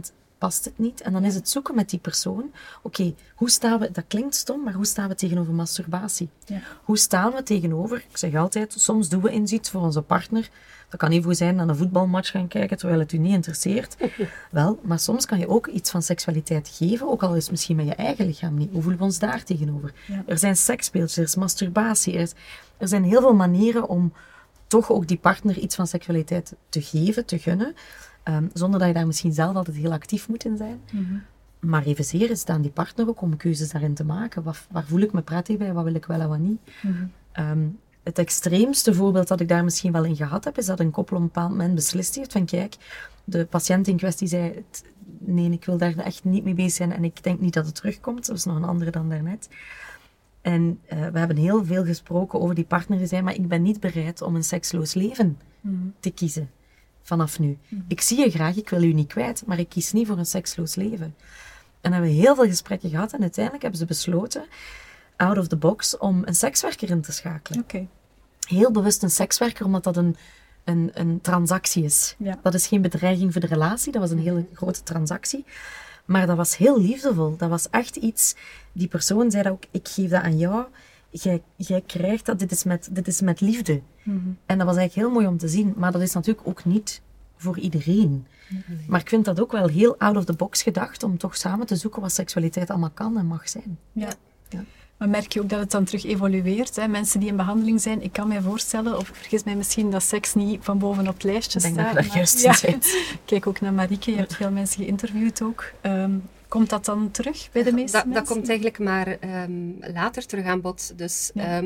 D: past het niet. En dan is het zoeken met die persoon. Oké, hoe staan we, dat klinkt stom, maar hoe staan we tegenover masturbatie? Ja. Hoe staan we tegenover, ik zeg altijd, soms doen we eens iets voor onze partner. Dat kan even zijn aan een voetbalmatch gaan kijken, terwijl het u niet interesseert. Wel, maar soms kan je ook iets van seksualiteit geven, ook al is het misschien met je eigen lichaam niet. Hoe voelen we ons daar tegenover? Ja. Er zijn seksspeeltjes, er is masturbatie, er zijn heel veel manieren om toch ook die partner iets van seksualiteit te geven, te gunnen. Zonder dat je daar misschien zelf altijd heel actief moet in zijn. Mm-hmm. Maar evenzeer is het aan die partner ook om keuzes daarin te maken. Waar voel ik me prettig bij, wat wil ik wel en wat niet? Mm-hmm. Het extreemste voorbeeld dat ik daar misschien wel in gehad heb, is dat een koppel op een bepaald moment beslist heeft van kijk, de patiënt in kwestie zei, nee, ik wil daar echt niet mee bezig zijn en ik denk niet dat het terugkomt. Dat was nog een andere dan daarnet. En we hebben heel veel gesproken over die partner die zei, maar ik ben niet bereid om een seksloos leven te kiezen. Vanaf nu. Ik zie je graag, ik wil u niet kwijt, maar ik kies niet voor een seksloos leven. En hebben we heel veel gesprekken gehad en uiteindelijk hebben ze besloten, out of the box, om een sekswerker in te schakelen.
B: Okay.
D: Heel bewust een sekswerker, omdat dat een transactie is. Ja. Dat is geen bedreiging voor de relatie, dat was een hele grote transactie. Maar dat was heel liefdevol. Dat was echt iets, die persoon zei dat ook, ik geef dat aan jou, jij krijgt dat, dit is met liefde. Mm-hmm. En dat was eigenlijk heel mooi om te zien, maar dat is natuurlijk ook niet voor iedereen. Mm-hmm. Maar ik vind dat ook wel heel out of the box gedacht, om toch samen te zoeken wat seksualiteit allemaal kan en mag zijn.
B: Ja. Ja. Maar merk je ook dat het dan terug evolueert? Hè? Mensen die in behandeling zijn, ik kan mij voorstellen, of ik vergis mij misschien dat seks niet van boven op het lijstje staat.
D: Ik denk dat je juist in bent.
B: Kijk ook naar Marieke, je hebt veel mensen geïnterviewd ook. Komt dat dan terug bij de meeste mensen?
E: Dat komt eigenlijk maar later terug aan bod. Dus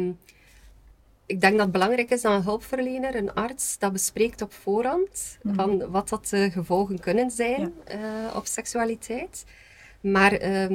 E: ik denk dat het belangrijk is dat een hulpverlener, een arts, dat bespreekt op voorhand, van wat dat de gevolgen kunnen zijn op seksualiteit. Maar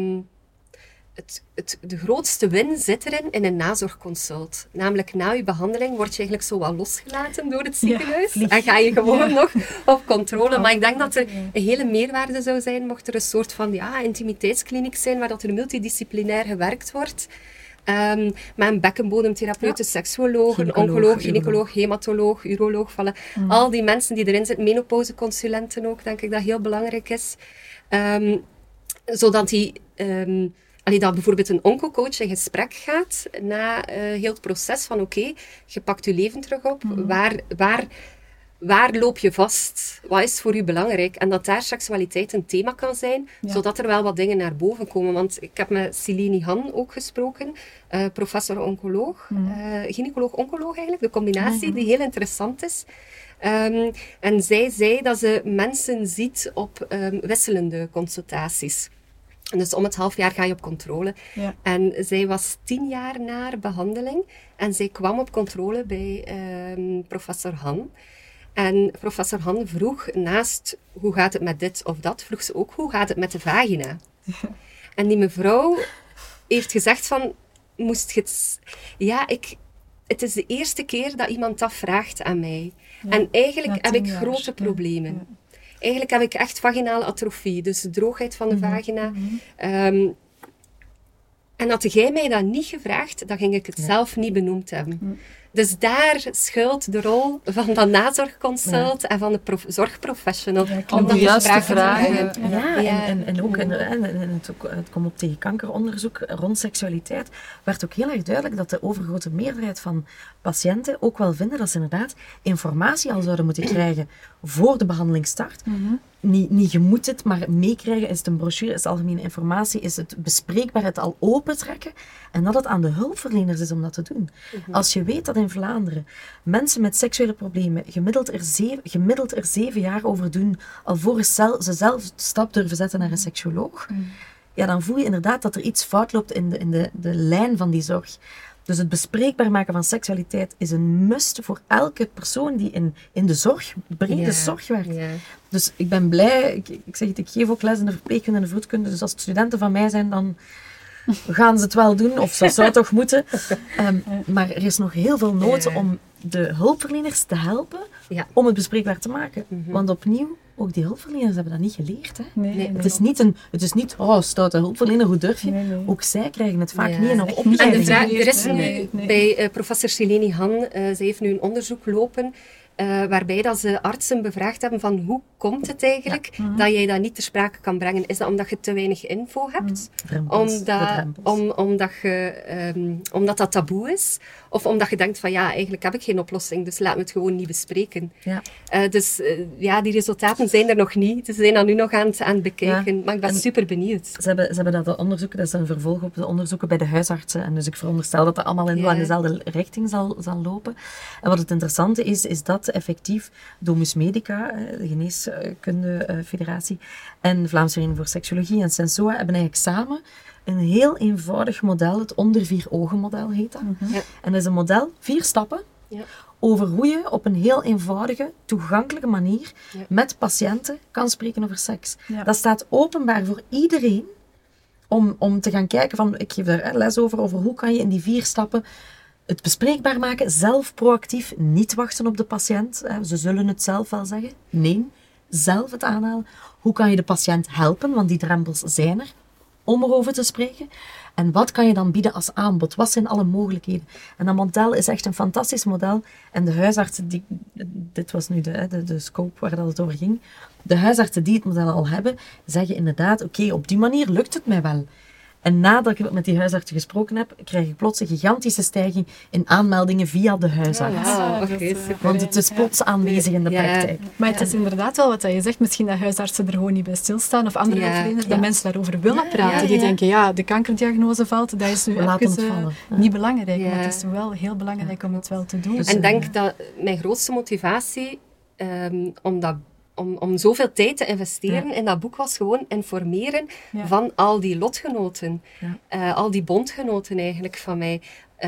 E: de grootste win zit erin in een nazorgconsult. Namelijk na je behandeling word je eigenlijk zo wat losgelaten door het ziekenhuis. En ga je gewoon nog op controle. Maar ik denk dat er een hele meerwaarde zou zijn mocht er een soort van intimiteitskliniek zijn waar dat er multidisciplinair gewerkt wordt. Met een bekkenbodemtherapeut, een seksuoloog, een oncoloog, gynaecoloog, hematoloog, uroloog. Al die mensen die erin zitten, menopauseconsulenten ook, denk ik dat heel belangrijk is. Zodat dat bijvoorbeeld een oncocoach in gesprek gaat na heel het proces van oké, je pakt je leven terug op, waar loop je vast? Wat is voor u belangrijk? En dat daar seksualiteit een thema kan zijn, zodat er wel wat dingen naar boven komen. Want ik heb met Sileni Han ook gesproken, professor-oncoloog, gynaecoloog-oncoloog eigenlijk, de combinatie die heel interessant is. En zij zei dat ze mensen ziet op wisselende consultaties. Dus om het half jaar ga je op controle. Ja. En zij was 10 jaar na behandeling. En zij kwam op controle bij professor Han. En professor Han vroeg, naast hoe gaat het met dit of dat, vroeg ze ook hoe gaat het met de vagina. Ja. En die mevrouw heeft gezegd van, het is de eerste keer dat iemand dat vraagt aan mij. Ja. En eigenlijk heb ik grote problemen. Ja. Eigenlijk heb ik echt vaginale atrofie, dus de droogheid van de vagina. En had jij mij dat niet gevraagd, dan ging ik het zelf niet benoemd hebben. Dus daar schuilt de rol van dat nazorgconsult en van de zorgprofessional.
C: Om de juiste vragen.
D: En ook het komt op tegen kankeronderzoek rond seksualiteit, werd ook heel erg duidelijk dat de overgrote meerderheid van patiënten ook wel vinden dat ze inderdaad informatie al zouden moeten krijgen voor de behandeling start. Niet je moet het, maar meekrijgen. Is het een brochure, is het algemene informatie, is het bespreekbaar, het al opentrekken. En dat het aan de hulpverleners is om dat te doen. Als je weet dat in Vlaanderen mensen met seksuele problemen gemiddeld er 7 jaar over doen, alvorens ze zelf de stap durven zetten naar een seksuoloog, dan voel je inderdaad dat er iets fout loopt in de lijn van die zorg. Dus het bespreekbaar maken van seksualiteit is een must voor elke persoon die in de zorg, brede zorg werkt. Ja. Dus ik ben blij, ik zeg het, ik geef ook les in de verpleegkunde en de voedkunde, dus als het studenten van mij zijn, dan gaan ze het wel doen, of dat zou toch moeten. Maar er is nog heel veel nood om de hulpverleners te helpen om het bespreekbaar te maken. Want opnieuw, ook die hulpverleners hebben dat niet geleerd. Hè? Nee. Het is niet, stoute hulpverlener, hoe durf je? Nee. Ook zij krijgen het vaak niet in een opleiding.
E: En er is nu bij professor Sileni Han, zij heeft nu een onderzoek lopen waarbij dat ze artsen bevraagd hebben van hoe komt het eigenlijk dat jij dat niet ter sprake kan brengen? Is dat omdat je te weinig info hebt? Omdat dat taboe is? Of omdat je denkt van eigenlijk heb ik geen oplossing, dus laten we het gewoon niet bespreken. Ja. Die resultaten zijn er nog niet. Ze zijn dat nu nog aan het bekijken. Ja. Maar ik ben super benieuwd.
D: Ze hebben dat onderzoek, dat is een vervolg op de onderzoeken bij de huisartsen. En dus ik veronderstel dat dat allemaal in dezelfde richting zal lopen. En wat het interessante is dat effectief Domus Medica, de Geneeskunde Federatie, en Vlaamse Vereniging voor Seksologie en Sensoa hebben eigenlijk samen een heel eenvoudig model, het onder 4 ogen model heet dat. Ja. En dat is een model, 4 stappen, over hoe je op een heel eenvoudige, toegankelijke manier met patiënten kan spreken over seks. Ja. Dat staat openbaar voor iedereen om te gaan kijken van, ik geef daar les over hoe kan je in die 4 stappen het bespreekbaar maken, zelf proactief, niet wachten op de patiënt. Ze zullen het zelf wel zeggen. Nee, zelf het aanhalen. Hoe kan je de patiënt helpen, want die drempels zijn er, om erover te spreken. En wat kan je dan bieden als aanbod? Wat zijn alle mogelijkheden? En dat model is echt een fantastisch model. En de huisartsen, dit was nu de scope waar dat het over ging, de huisartsen die het model al hebben, zeggen inderdaad, oké, op die manier lukt het mij wel. En nadat ik met die huisartsen gesproken heb, krijg ik plots een gigantische stijging in aanmeldingen via de huisarts. Want het is plots aanwezig in de praktijk.
B: Maar het is inderdaad wel wat je zegt, misschien dat huisartsen er gewoon niet bij stilstaan, of andere hulpverleners, dat mensen daarover willen praten. Die denken, de kankerdiagnose valt, dat is nu even niet belangrijk. Maar het is wel heel belangrijk om het wel te doen.
E: En ik denk dat mijn grootste motivatie, om zoveel tijd te investeren in dat boek was gewoon informeren van al die lotgenoten. Al die bondgenoten eigenlijk van mij.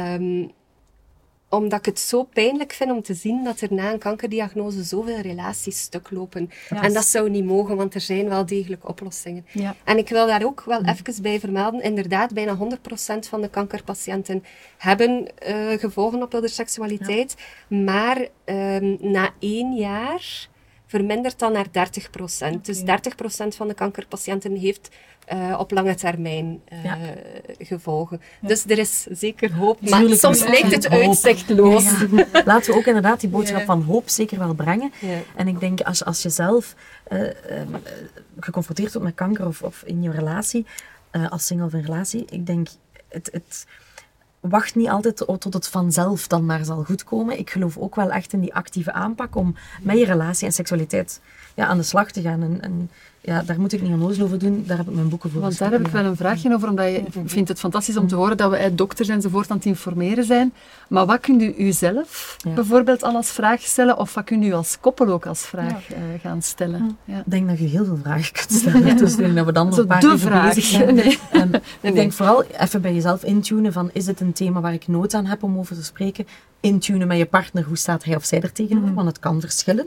E: Omdat ik het zo pijnlijk vind om te zien dat er na een kankerdiagnose zoveel relaties stuk lopen. Ja. En dat zou niet mogen, want er zijn wel degelijk oplossingen. Ja. En ik wil daar ook wel even bij vermelden. Inderdaad, bijna 100% van de kankerpatiënten hebben gevolgen op hun seksualiteit. Ja. Maar na 1 jaar vermindert dan naar 30%. Dus 30% van de kankerpatiënten heeft op lange termijn gevolgen. Ja. Dus er is zeker hoop. Maar soms lijkt het uitzichtloos.
D: Ja. Laten we ook inderdaad die boodschap van hoop zeker wel brengen. Ja. En ik denk, als je zelf geconfronteerd wordt met kanker of in je relatie, als single of in relatie, ik denk, het wacht niet altijd tot het vanzelf dan maar zal goedkomen. Ik geloof ook wel echt in die actieve aanpak om met je relatie en seksualiteit aan de slag te gaan. En daar moet ik niet onnozel over doen. Daar heb ik mijn boeken voor.
C: Want daar heb ik wel een vraagje over, omdat je vindt het fantastisch om te horen dat we dokters enzovoort aan het informeren zijn. Maar wat kunt u zelf bijvoorbeeld al als vraag stellen? Of wat kunt u als koppel ook als vraag gaan stellen? Ja.
D: Ik denk dat je heel veel vragen kunt stellen. Dus ik denk dat we dan nog een paar uur bezig zijn. Ik denk vooral even bij jezelf intunen van, is het een thema waar ik nood aan heb om over te spreken? Intunen met je partner, hoe staat hij of zij er tegenover? Want het kan verschillen.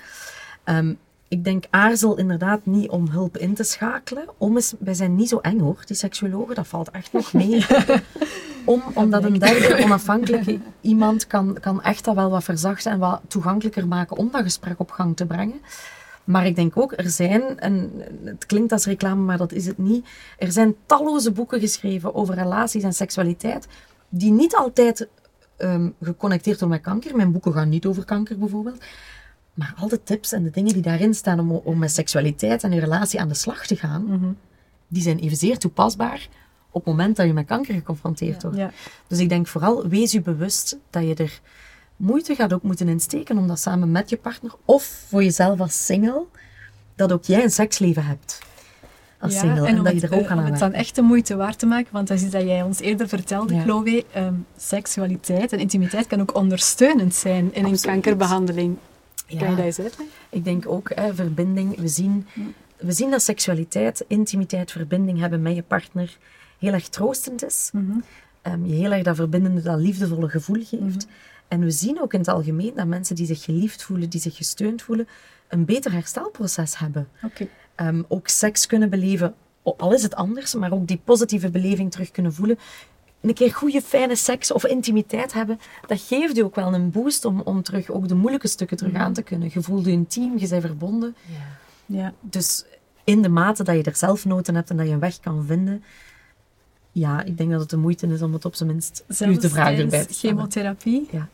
D: Ik denk, aarzel inderdaad niet om hulp in te schakelen. Wij zijn niet zo eng hoor, die seksuologen, dat valt echt nog mee. Omdat een derde onafhankelijke iemand kan echt dat wel wat verzachten en wat toegankelijker maken om dat gesprek op gang te brengen. Maar ik denk ook, er zijn, en het klinkt als reclame, maar dat is het niet, er zijn talloze boeken geschreven over relaties en seksualiteit, die niet altijd geconnecteerd worden met kanker. Mijn boeken gaan niet over kanker bijvoorbeeld. Maar al de tips en de dingen die daarin staan om met seksualiteit en je relatie aan de slag te gaan, die zijn evenzeer toepasbaar op het moment dat je met kanker geconfronteerd wordt. Ja. Dus ik denk vooral, wees je bewust dat je er moeite gaat ook moeten insteken om dat samen met je partner, of voor jezelf als single, dat ook jij een seksleven hebt. Als single, en dat je er ook aan
B: het dan echt de moeite waard te maken, want dat is dat jij ons eerder vertelde, Chloe, seksualiteit en intimiteit kan ook ondersteunend zijn in een kankerbehandeling. Kan je dat eens uitleggen?
D: Ik denk ook, verbinding. We zien dat seksualiteit, intimiteit, verbinding hebben met je partner heel erg troostend is. Je heel erg dat verbindende, dat liefdevolle gevoel geeft. En we zien ook in het algemeen dat mensen die zich geliefd voelen, die zich gesteund voelen, een beter herstelproces hebben. Ook seks kunnen beleven, al is het anders, maar ook die positieve beleving terug kunnen voelen. Een keer goede, fijne seks of intimiteit hebben, dat geeft je ook wel een boost om terug ook de moeilijke stukken terug aan te kunnen. Je voelt je intiem, je bent verbonden. Ja. Dus in de mate dat je er zelf nood aan hebt en dat je een weg kan vinden, ik denk dat het de moeite is om het op zijn minst u te vragen erbij te stellen.
B: Chemotherapie?
D: Ja.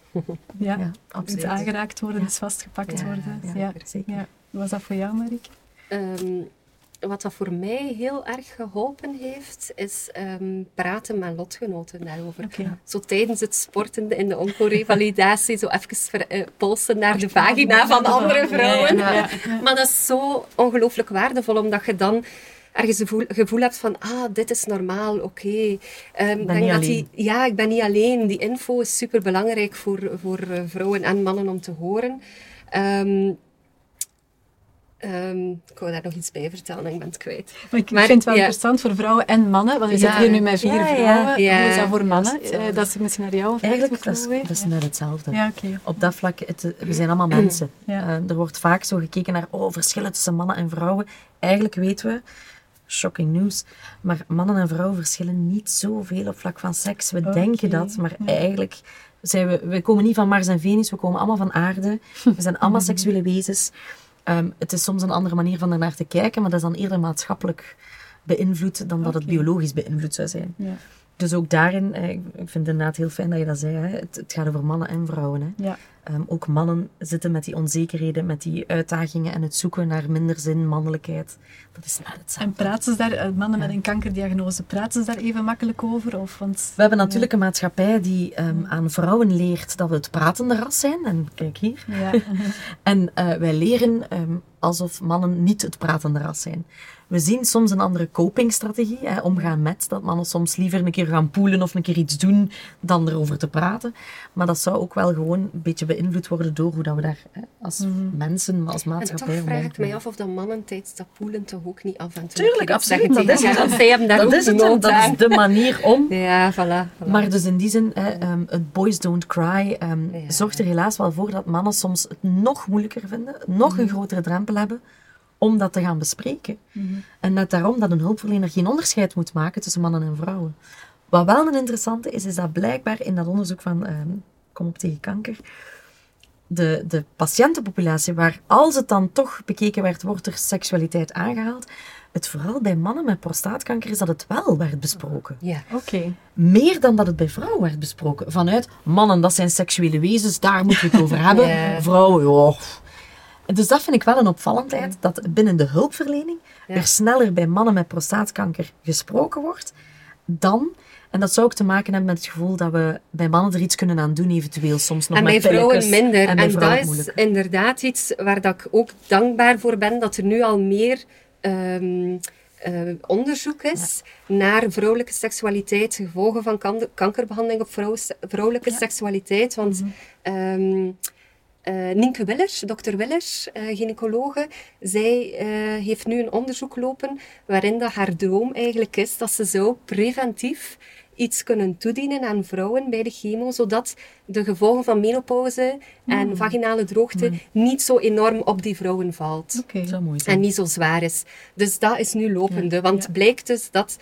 B: Ja,
D: absoluut.
B: het aangeraakt worden, dus vastgepakt worden.
D: Ja, zeker.
B: Ja. Was dat voor jou, Marieke?
E: Wat dat voor mij heel erg geholpen heeft, is praten met lotgenoten daarover.
B: Okay.
E: Zo tijdens het sporten in de oncorevalidatie, zo even polsen naar de vagina van andere vrouwen. Ja. Maar dat is zo ongelooflijk waardevol, omdat je dan ergens het gevoel hebt van, dit is normaal, oké.
D: Ik ben niet alleen.
E: Die info is superbelangrijk voor vrouwen en mannen om te horen. Ik wou daar nog iets bij vertellen, ik ben het kwijt.
B: Maar ik vind het wel interessant voor vrouwen en mannen, want we zitten hier nu met 4 vrouwen.
E: Ja.
B: Hoe is dat voor mannen? Dat is misschien naar jou.
D: Eigenlijk, dat is net hetzelfde.
B: Ja, okay.
D: Op dat vlak, we zijn allemaal mensen. Er wordt vaak zo gekeken naar verschillen tussen mannen en vrouwen. Eigenlijk weten we, shocking news, maar mannen en vrouwen verschillen niet zoveel op vlak van seks. We denken dat, maar eigenlijk zijn we komen niet van Mars en Venus, we komen allemaal van aarde. We zijn allemaal seksuele wezens. Het is soms een andere manier van ernaar te kijken, maar dat is dan eerder maatschappelijk beïnvloed dan dat het biologisch beïnvloed zou zijn. Ja. Dus ook daarin, ik vind het inderdaad heel fijn dat je dat zei, hè. Het gaat over mannen en vrouwen. Hè.
B: Ja.
D: Ook mannen zitten met die onzekerheden, met die uitdagingen en het zoeken naar minder zin, mannelijkheid. Dat is net hetzelfde.
B: En praten ze daar, mannen met een kankerdiagnose, praten ze daar even makkelijk over? Want
D: we hebben natuurlijk een maatschappij die aan vrouwen leert dat we het pratende ras zijn. En kijk hier. Ja. En wij leren alsof mannen niet het pratende ras zijn. We zien soms een andere copingstrategie, omgaan met, dat mannen soms liever een keer gaan poelen of een keer iets doen dan erover te praten. Maar dat zou ook wel gewoon een beetje beïnvloed worden door hoe dat we daar als mensen, als maatschappij...
E: En toch vraag ik mij af of dat mannen tijdens dat poelen toch ook niet af en toe...
D: Tuurlijk, absoluut.
E: Dat is het. Zij hebben daar ook
D: dat is de manier om.
E: Ja, voilà.
D: Maar dus in die zin, het boys don't cry zorgt er helaas wel voor dat mannen soms het nog moeilijker vinden, nog een grotere drempel hebben om dat te gaan bespreken. En net daarom dat een hulpverlener geen onderscheid moet maken tussen mannen en vrouwen. Wat wel een interessante is dat blijkbaar in dat onderzoek van Kom op tegen kanker, de patiëntenpopulatie, waar als het dan toch bekeken werd, wordt er seksualiteit aangehaald, het vooral bij mannen met prostaatkanker is dat het wel werd besproken.
E: Ja.
B: Okay.
D: Meer dan dat het bij vrouwen werd besproken. Vanuit, mannen, dat zijn seksuele wezens, daar moeten we het over hebben. Vrouwen, Dus dat vind ik wel een opvallendheid, dat binnen de hulpverlening er sneller bij mannen met prostaatkanker gesproken wordt dan... En dat zou ook te maken hebben met het gevoel dat we bij mannen er iets kunnen aan doen, eventueel soms nog met pilletjes.
E: En bij vrouwen minder. En dat is
D: moeilijk.
E: Inderdaad iets waar dat ik ook dankbaar voor ben, dat er nu al meer onderzoek is naar vrouwelijke seksualiteit, gevolgen van kankerbehandeling op vrouwelijke seksualiteit. Want Nienke Willers, dokter Willers, gynaecologe, zij heeft nu een onderzoek lopen waarin dat haar droom eigenlijk is dat ze zou preventief iets kunnen toedienen aan vrouwen bij de chemo, zodat de gevolgen van menopauze en vaginale droogte niet zo enorm op die vrouwen valt.
D: Okay. Zou mooi zijn.
E: En niet zo zwaar is. Dus dat is nu lopende, want blijkt dus dat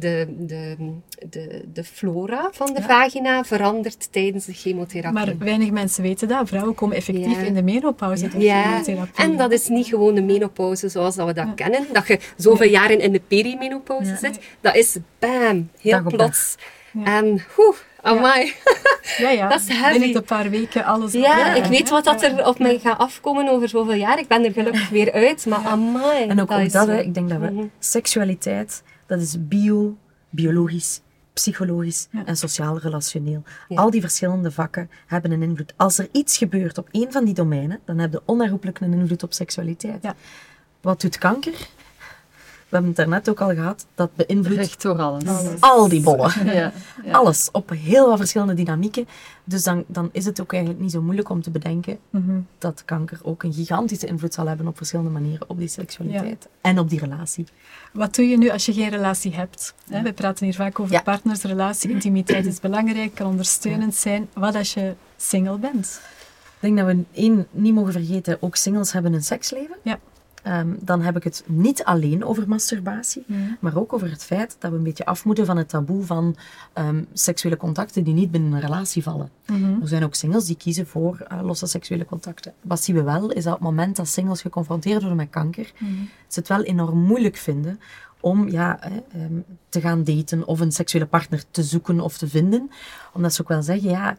E: de flora van de vagina verandert tijdens de chemotherapie.
B: Maar weinig mensen weten dat. Vrouwen komen effectief in de menopauze door chemotherapie.
E: En dat is niet gewoon de menopauze zoals dat we dat kennen. Dat je zoveel jaren in de perimenopauze zit. Dat is bam, heel plots. En amai. Dat is heavy.
B: Binnen een paar weken alles.
E: Ik weet wat dat er op mij gaat afkomen over zoveel jaar. Ik ben er gelukkig weer uit, maar amai.
D: En ook dat, ik denk dat we seksualiteit, dat is biologisch, psychologisch en sociaal-relationeel. Ja. Al die verschillende vakken hebben een invloed. Als er iets gebeurt op één van die domeinen, dan heb je onherroepelijk een invloed op seksualiteit. Ja. Wat doet kanker? We hebben het daarnet ook al gehad, dat beïnvloedt
C: echt door alles.
D: Al die bollen. Ja. Alles, op heel wat verschillende dynamieken. Dus dan is het ook eigenlijk niet zo moeilijk om te bedenken dat kanker ook een gigantische invloed zal hebben op verschillende manieren op die seksualiteit en op die relatie.
B: Wat doe je nu als je geen relatie hebt? We praten hier vaak over partnersrelatie, intimiteit is belangrijk, kan ondersteunend zijn. Wat als je single bent?
D: Ik denk dat we niet mogen vergeten, ook singles hebben een seksleven. Ja. Dan heb ik het niet alleen over masturbatie, maar ook over het feit dat we een beetje af moeten van het taboe van seksuele contacten die niet binnen een relatie vallen. Er zijn ook singles die kiezen voor losse seksuele contacten. Wat zien we wel, is dat op het moment dat singles geconfronteerd worden met kanker, ze het wel enorm moeilijk vinden om te gaan daten of een seksuele partner te zoeken of te vinden. Omdat ze ook wel zeggen,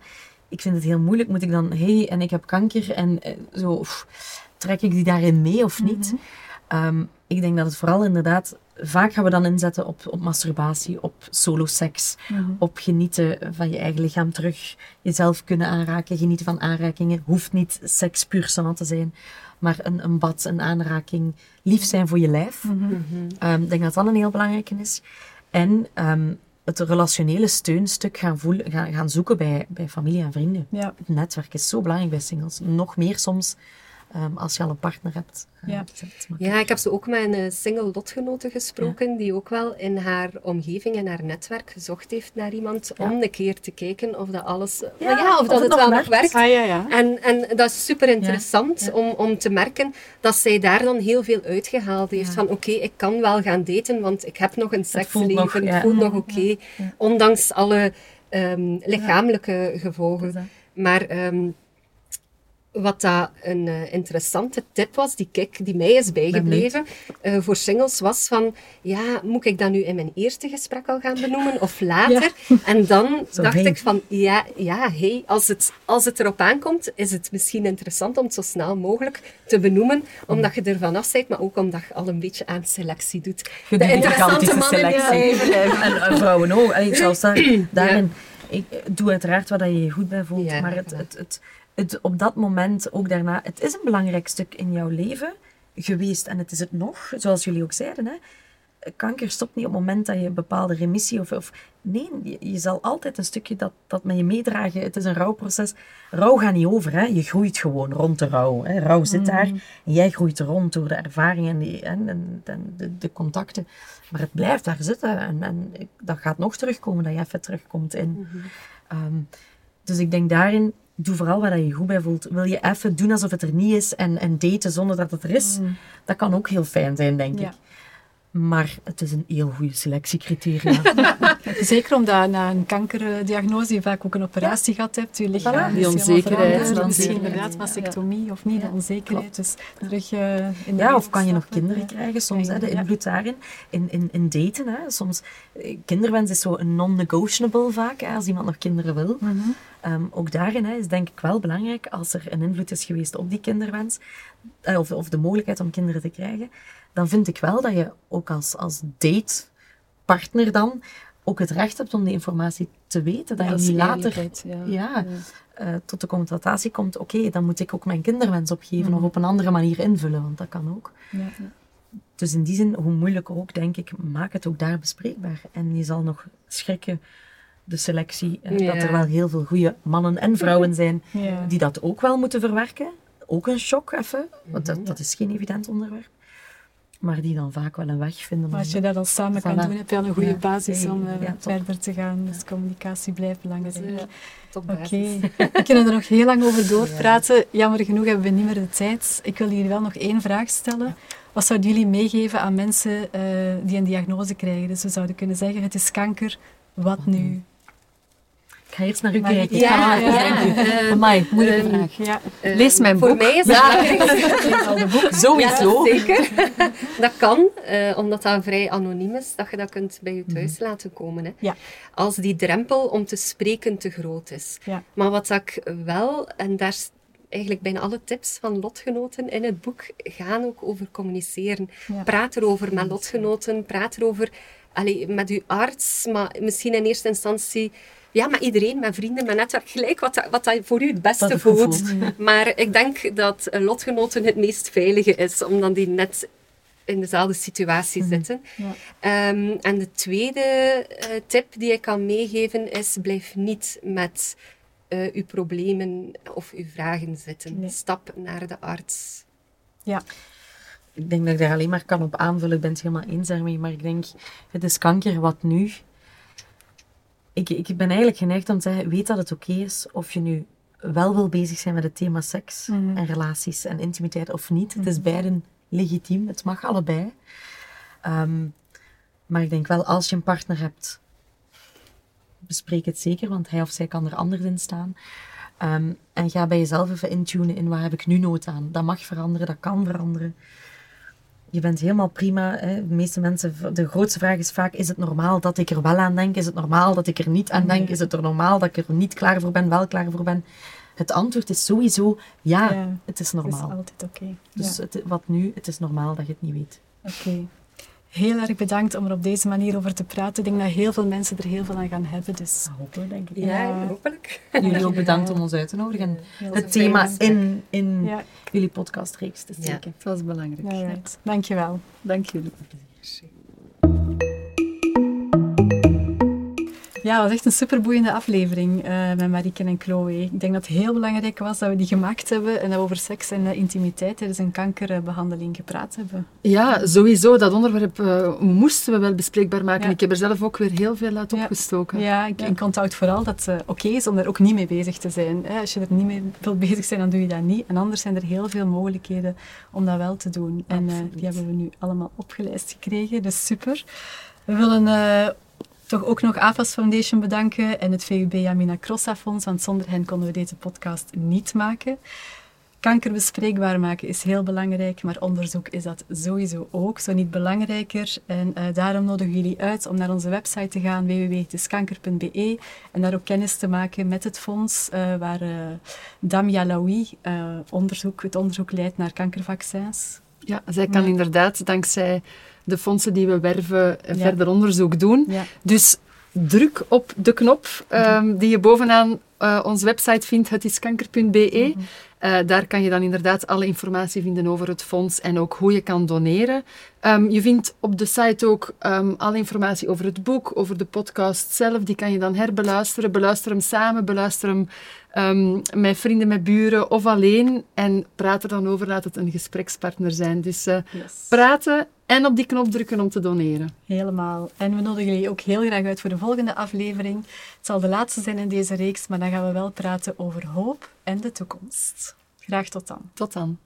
D: ik vind het heel moeilijk. Moet ik dan, en ik heb kanker en trek ik die daarin mee of niet? Ik denk dat het vooral inderdaad, vaak gaan we dan inzetten op masturbatie, op soloseks, op genieten van je eigen lichaam terug, jezelf kunnen aanraken, genieten van aanrakingen. Hoeft niet seks puur sang te zijn, maar een bad, een aanraking, lief zijn voor je lijf. Ik denk dat dat een heel belangrijke is. En het relationele steunstuk gaan zoeken bij familie en vrienden. Ja. Het netwerk is zo belangrijk bij singles. Nog meer soms als je al een partner hebt.
E: Ja, ik heb zo ook met een single lotgenote gesproken, die ook wel in haar omgeving en haar netwerk gezocht heeft naar iemand om een keer te kijken of dat alles... of dat het wel nog werkt. En dat is super interessant om te merken dat zij daar dan heel veel uitgehaald heeft. Van oké, ik kan wel gaan daten, want ik heb nog een seksleven. Het voelt nog oké, ondanks alle lichamelijke gevolgen. Maar... wat dat een interessante tip was, die mij is bijgebleven voor singles, was van, moet ik dat nu in mijn eerste gesprek al gaan benoemen of later? Ja. En dan dacht ik van, als het erop aankomt, is het misschien interessant om het zo snel mogelijk te benoemen, omdat je er vanaf bent, maar ook omdat je al een beetje aan selectie doet.
D: De interessante mannen en vrouwen ook. Zelfs daarin, ik doe uiteraard wat je goed bij voelt, maar het op dat moment, ook daarna, het is een belangrijk stuk in jouw leven geweest. En het is het nog, zoals jullie ook zeiden. Hè? Kanker stopt niet op het moment dat je een bepaalde remissie nee, je zal altijd een stukje dat met je meedragen. Het is een rouwproces. Rouw gaat niet over. Hè? Je groeit gewoon rond de rouw. Hè? Rouw zit daar en jij groeit er rond door de ervaringen en de contacten. Maar het blijft daar zitten. En dat gaat nog terugkomen, dat je even terugkomt in. Dus ik denk daarin... Doe vooral waar je goed bij voelt. Wil je even doen alsof het er niet is en daten zonder dat het er is? Dat kan ook heel fijn zijn, denk ik. Maar het is een heel goede selectiecriteria.
B: Zeker omdat na een kankerdiagnose je vaak ook een operatie gehad hebt. Je lichaam
C: die onzekerheid.
B: Misschien inderdaad vasectomie of niet, de onzekerheid. Dus terug in
D: de of kan je nog kinderen krijgen? Soms de invloed daarin. In daten, hè. Soms, kinderwens is zo een non-negotiable vaak, hè, als iemand nog kinderen wil. Ook daarin is denk ik wel belangrijk, als er een invloed is geweest op die kinderwens, of de mogelijkheid om kinderen te krijgen, dan vind ik wel dat je ook als datepartner dan ook het recht hebt om die informatie te weten. Dat je niet later tot de constatatie komt, oké, dan moet ik ook mijn kinderwens opgeven of op een andere manier invullen, want dat kan ook. Dus in die zin, hoe moeilijker ook, denk ik, maak het ook daar bespreekbaar. En je zal nog schrikken, de selectie, dat er wel heel veel goede mannen en vrouwen zijn die dat ook wel moeten verwerken. Ook een shock even, want dat is geen evident onderwerp. Maar die dan vaak wel een weg vinden.
B: Maar als je dat al samen kan doen, heb je al een goede basis om verder te gaan. Dus communicatie blijft belangrijk. Oké. We kunnen er nog heel lang over doorpraten. Jammer genoeg hebben we niet meer de tijd. Ik wil jullie wel nog 1 vraag stellen. Wat zouden jullie meegeven aan mensen die een diagnose krijgen? Dus we zouden kunnen zeggen, het is kanker, wat nu?
D: Ik ga eerst naar u kijken. Amai, moeilijke vraag.
C: Lees mijn boek.
E: Voor mij is dat
D: boek. Sowieso.
E: Zeker. Dat kan, omdat dat vrij anoniem is, dat je dat kunt bij je thuis laten komen. Hè.
B: Ja.
E: Als die drempel om te spreken te groot is.
B: Ja.
E: Maar wat ik wel, en daar eigenlijk bijna alle tips van lotgenoten in het boek gaan ook over communiceren. Ja. Praat erover met lotgenoten, praat erover met uw arts, maar misschien in eerste instantie... Ja, met iedereen, met vrienden, met netwerk, gelijk wat dat voor u het beste voelt. Maar ik denk dat lotgenoten het meest veilige is, omdat die net in dezelfde situatie zitten.
B: Ja.
E: En de tweede tip die ik kan meegeven is, blijf niet met uw problemen of uw vragen zitten. Nee. Stap naar de arts.
B: Ja.
D: Ik denk dat ik daar alleen maar kan op aanvullen. Ik ben het helemaal eens daarmee, maar ik denk, het is kanker, wat nu? Ik ben eigenlijk geneigd om te zeggen, weet dat het oké is of je nu wel wil bezig zijn met het thema seks en relaties en intimiteit of niet. Het is beiden legitiem, het mag allebei. Maar ik denk wel, als je een partner hebt, bespreek het zeker, want hij of zij kan er anders in staan. En ga bij jezelf even intunen in waar heb ik nu nood aan. Dat mag veranderen, dat kan veranderen. je bent helemaal prima. Hè. De meeste mensen, de grootste vraag is vaak, is het normaal dat ik er wel aan denk? Is het normaal dat ik er niet aan denk? Is het er normaal dat ik er niet klaar voor ben, wel klaar voor ben? Het antwoord is sowieso, het is normaal.
B: Het is altijd oké.
D: Dus het is normaal dat je het niet weet.
B: Oké. Heel erg bedankt om er op deze manier over te praten. Ik denk dat heel veel mensen er heel veel aan gaan hebben. Dus
D: hopelijk, denk ik.
E: Ja, hopelijk.
D: Jullie ook bedankt om ons uit te nodigen. En het thema in jullie podcastreeks te steken.
C: Het was belangrijk.
B: Alright. Dankjewel.
C: Dank jullie.
B: Ja, het was echt een superboeiende aflevering met Marieke en Chloe. Ik denk dat het heel belangrijk was dat we die gemaakt hebben en dat we over seks en intimiteit tijdens een kankerbehandeling gepraat hebben.
C: Ja, sowieso. Dat onderwerp moesten we wel bespreekbaar maken. Ja. Ik heb er zelf ook weer heel veel uit opgestoken.
B: Ja, ik onthoud vooral dat het oké is om er ook niet mee bezig te zijn. Als je er niet mee wilt bezig zijn, dan doe je dat niet. En anders zijn er heel veel mogelijkheden om dat wel te doen. En die hebben we nu allemaal opgelijst gekregen. Dus super. We willen... toch ook nog AFAS Foundation bedanken en het VUB Yamina Crossa Fonds, want zonder hen konden we deze podcast niet maken. Kanker bespreekbaar maken is heel belangrijk, maar onderzoek is dat sowieso ook, zo niet belangrijker. En daarom nodigen we jullie uit om naar onze website te gaan, www.hetiskanker.be, en daar ook kennis te maken met het fonds, waar Damia Laoui het onderzoek leidt naar kankervaccins.
C: Ja, zij kan inderdaad, dankzij de fondsen die we werven, verder onderzoek doen. Ja. Dus druk op de knop die je bovenaan onze website vindt, hetiskanker.be. Daar kan je dan inderdaad alle informatie vinden over het fonds en ook hoe je kan doneren. Je vindt op de site ook alle informatie over het boek, over de podcast zelf. Die kan je dan herbeluisteren. Beluister hem samen, beluister hem met vrienden, met buren of alleen. En praat er dan over, laat het een gesprekspartner zijn. Dus praten en op die knop drukken om te doneren.
B: Helemaal. En we nodigen jullie ook heel graag uit voor de volgende aflevering. Het zal de laatste zijn in deze reeks, maar dan gaan we wel praten over hoop en de toekomst. Graag tot dan.
C: Tot dan.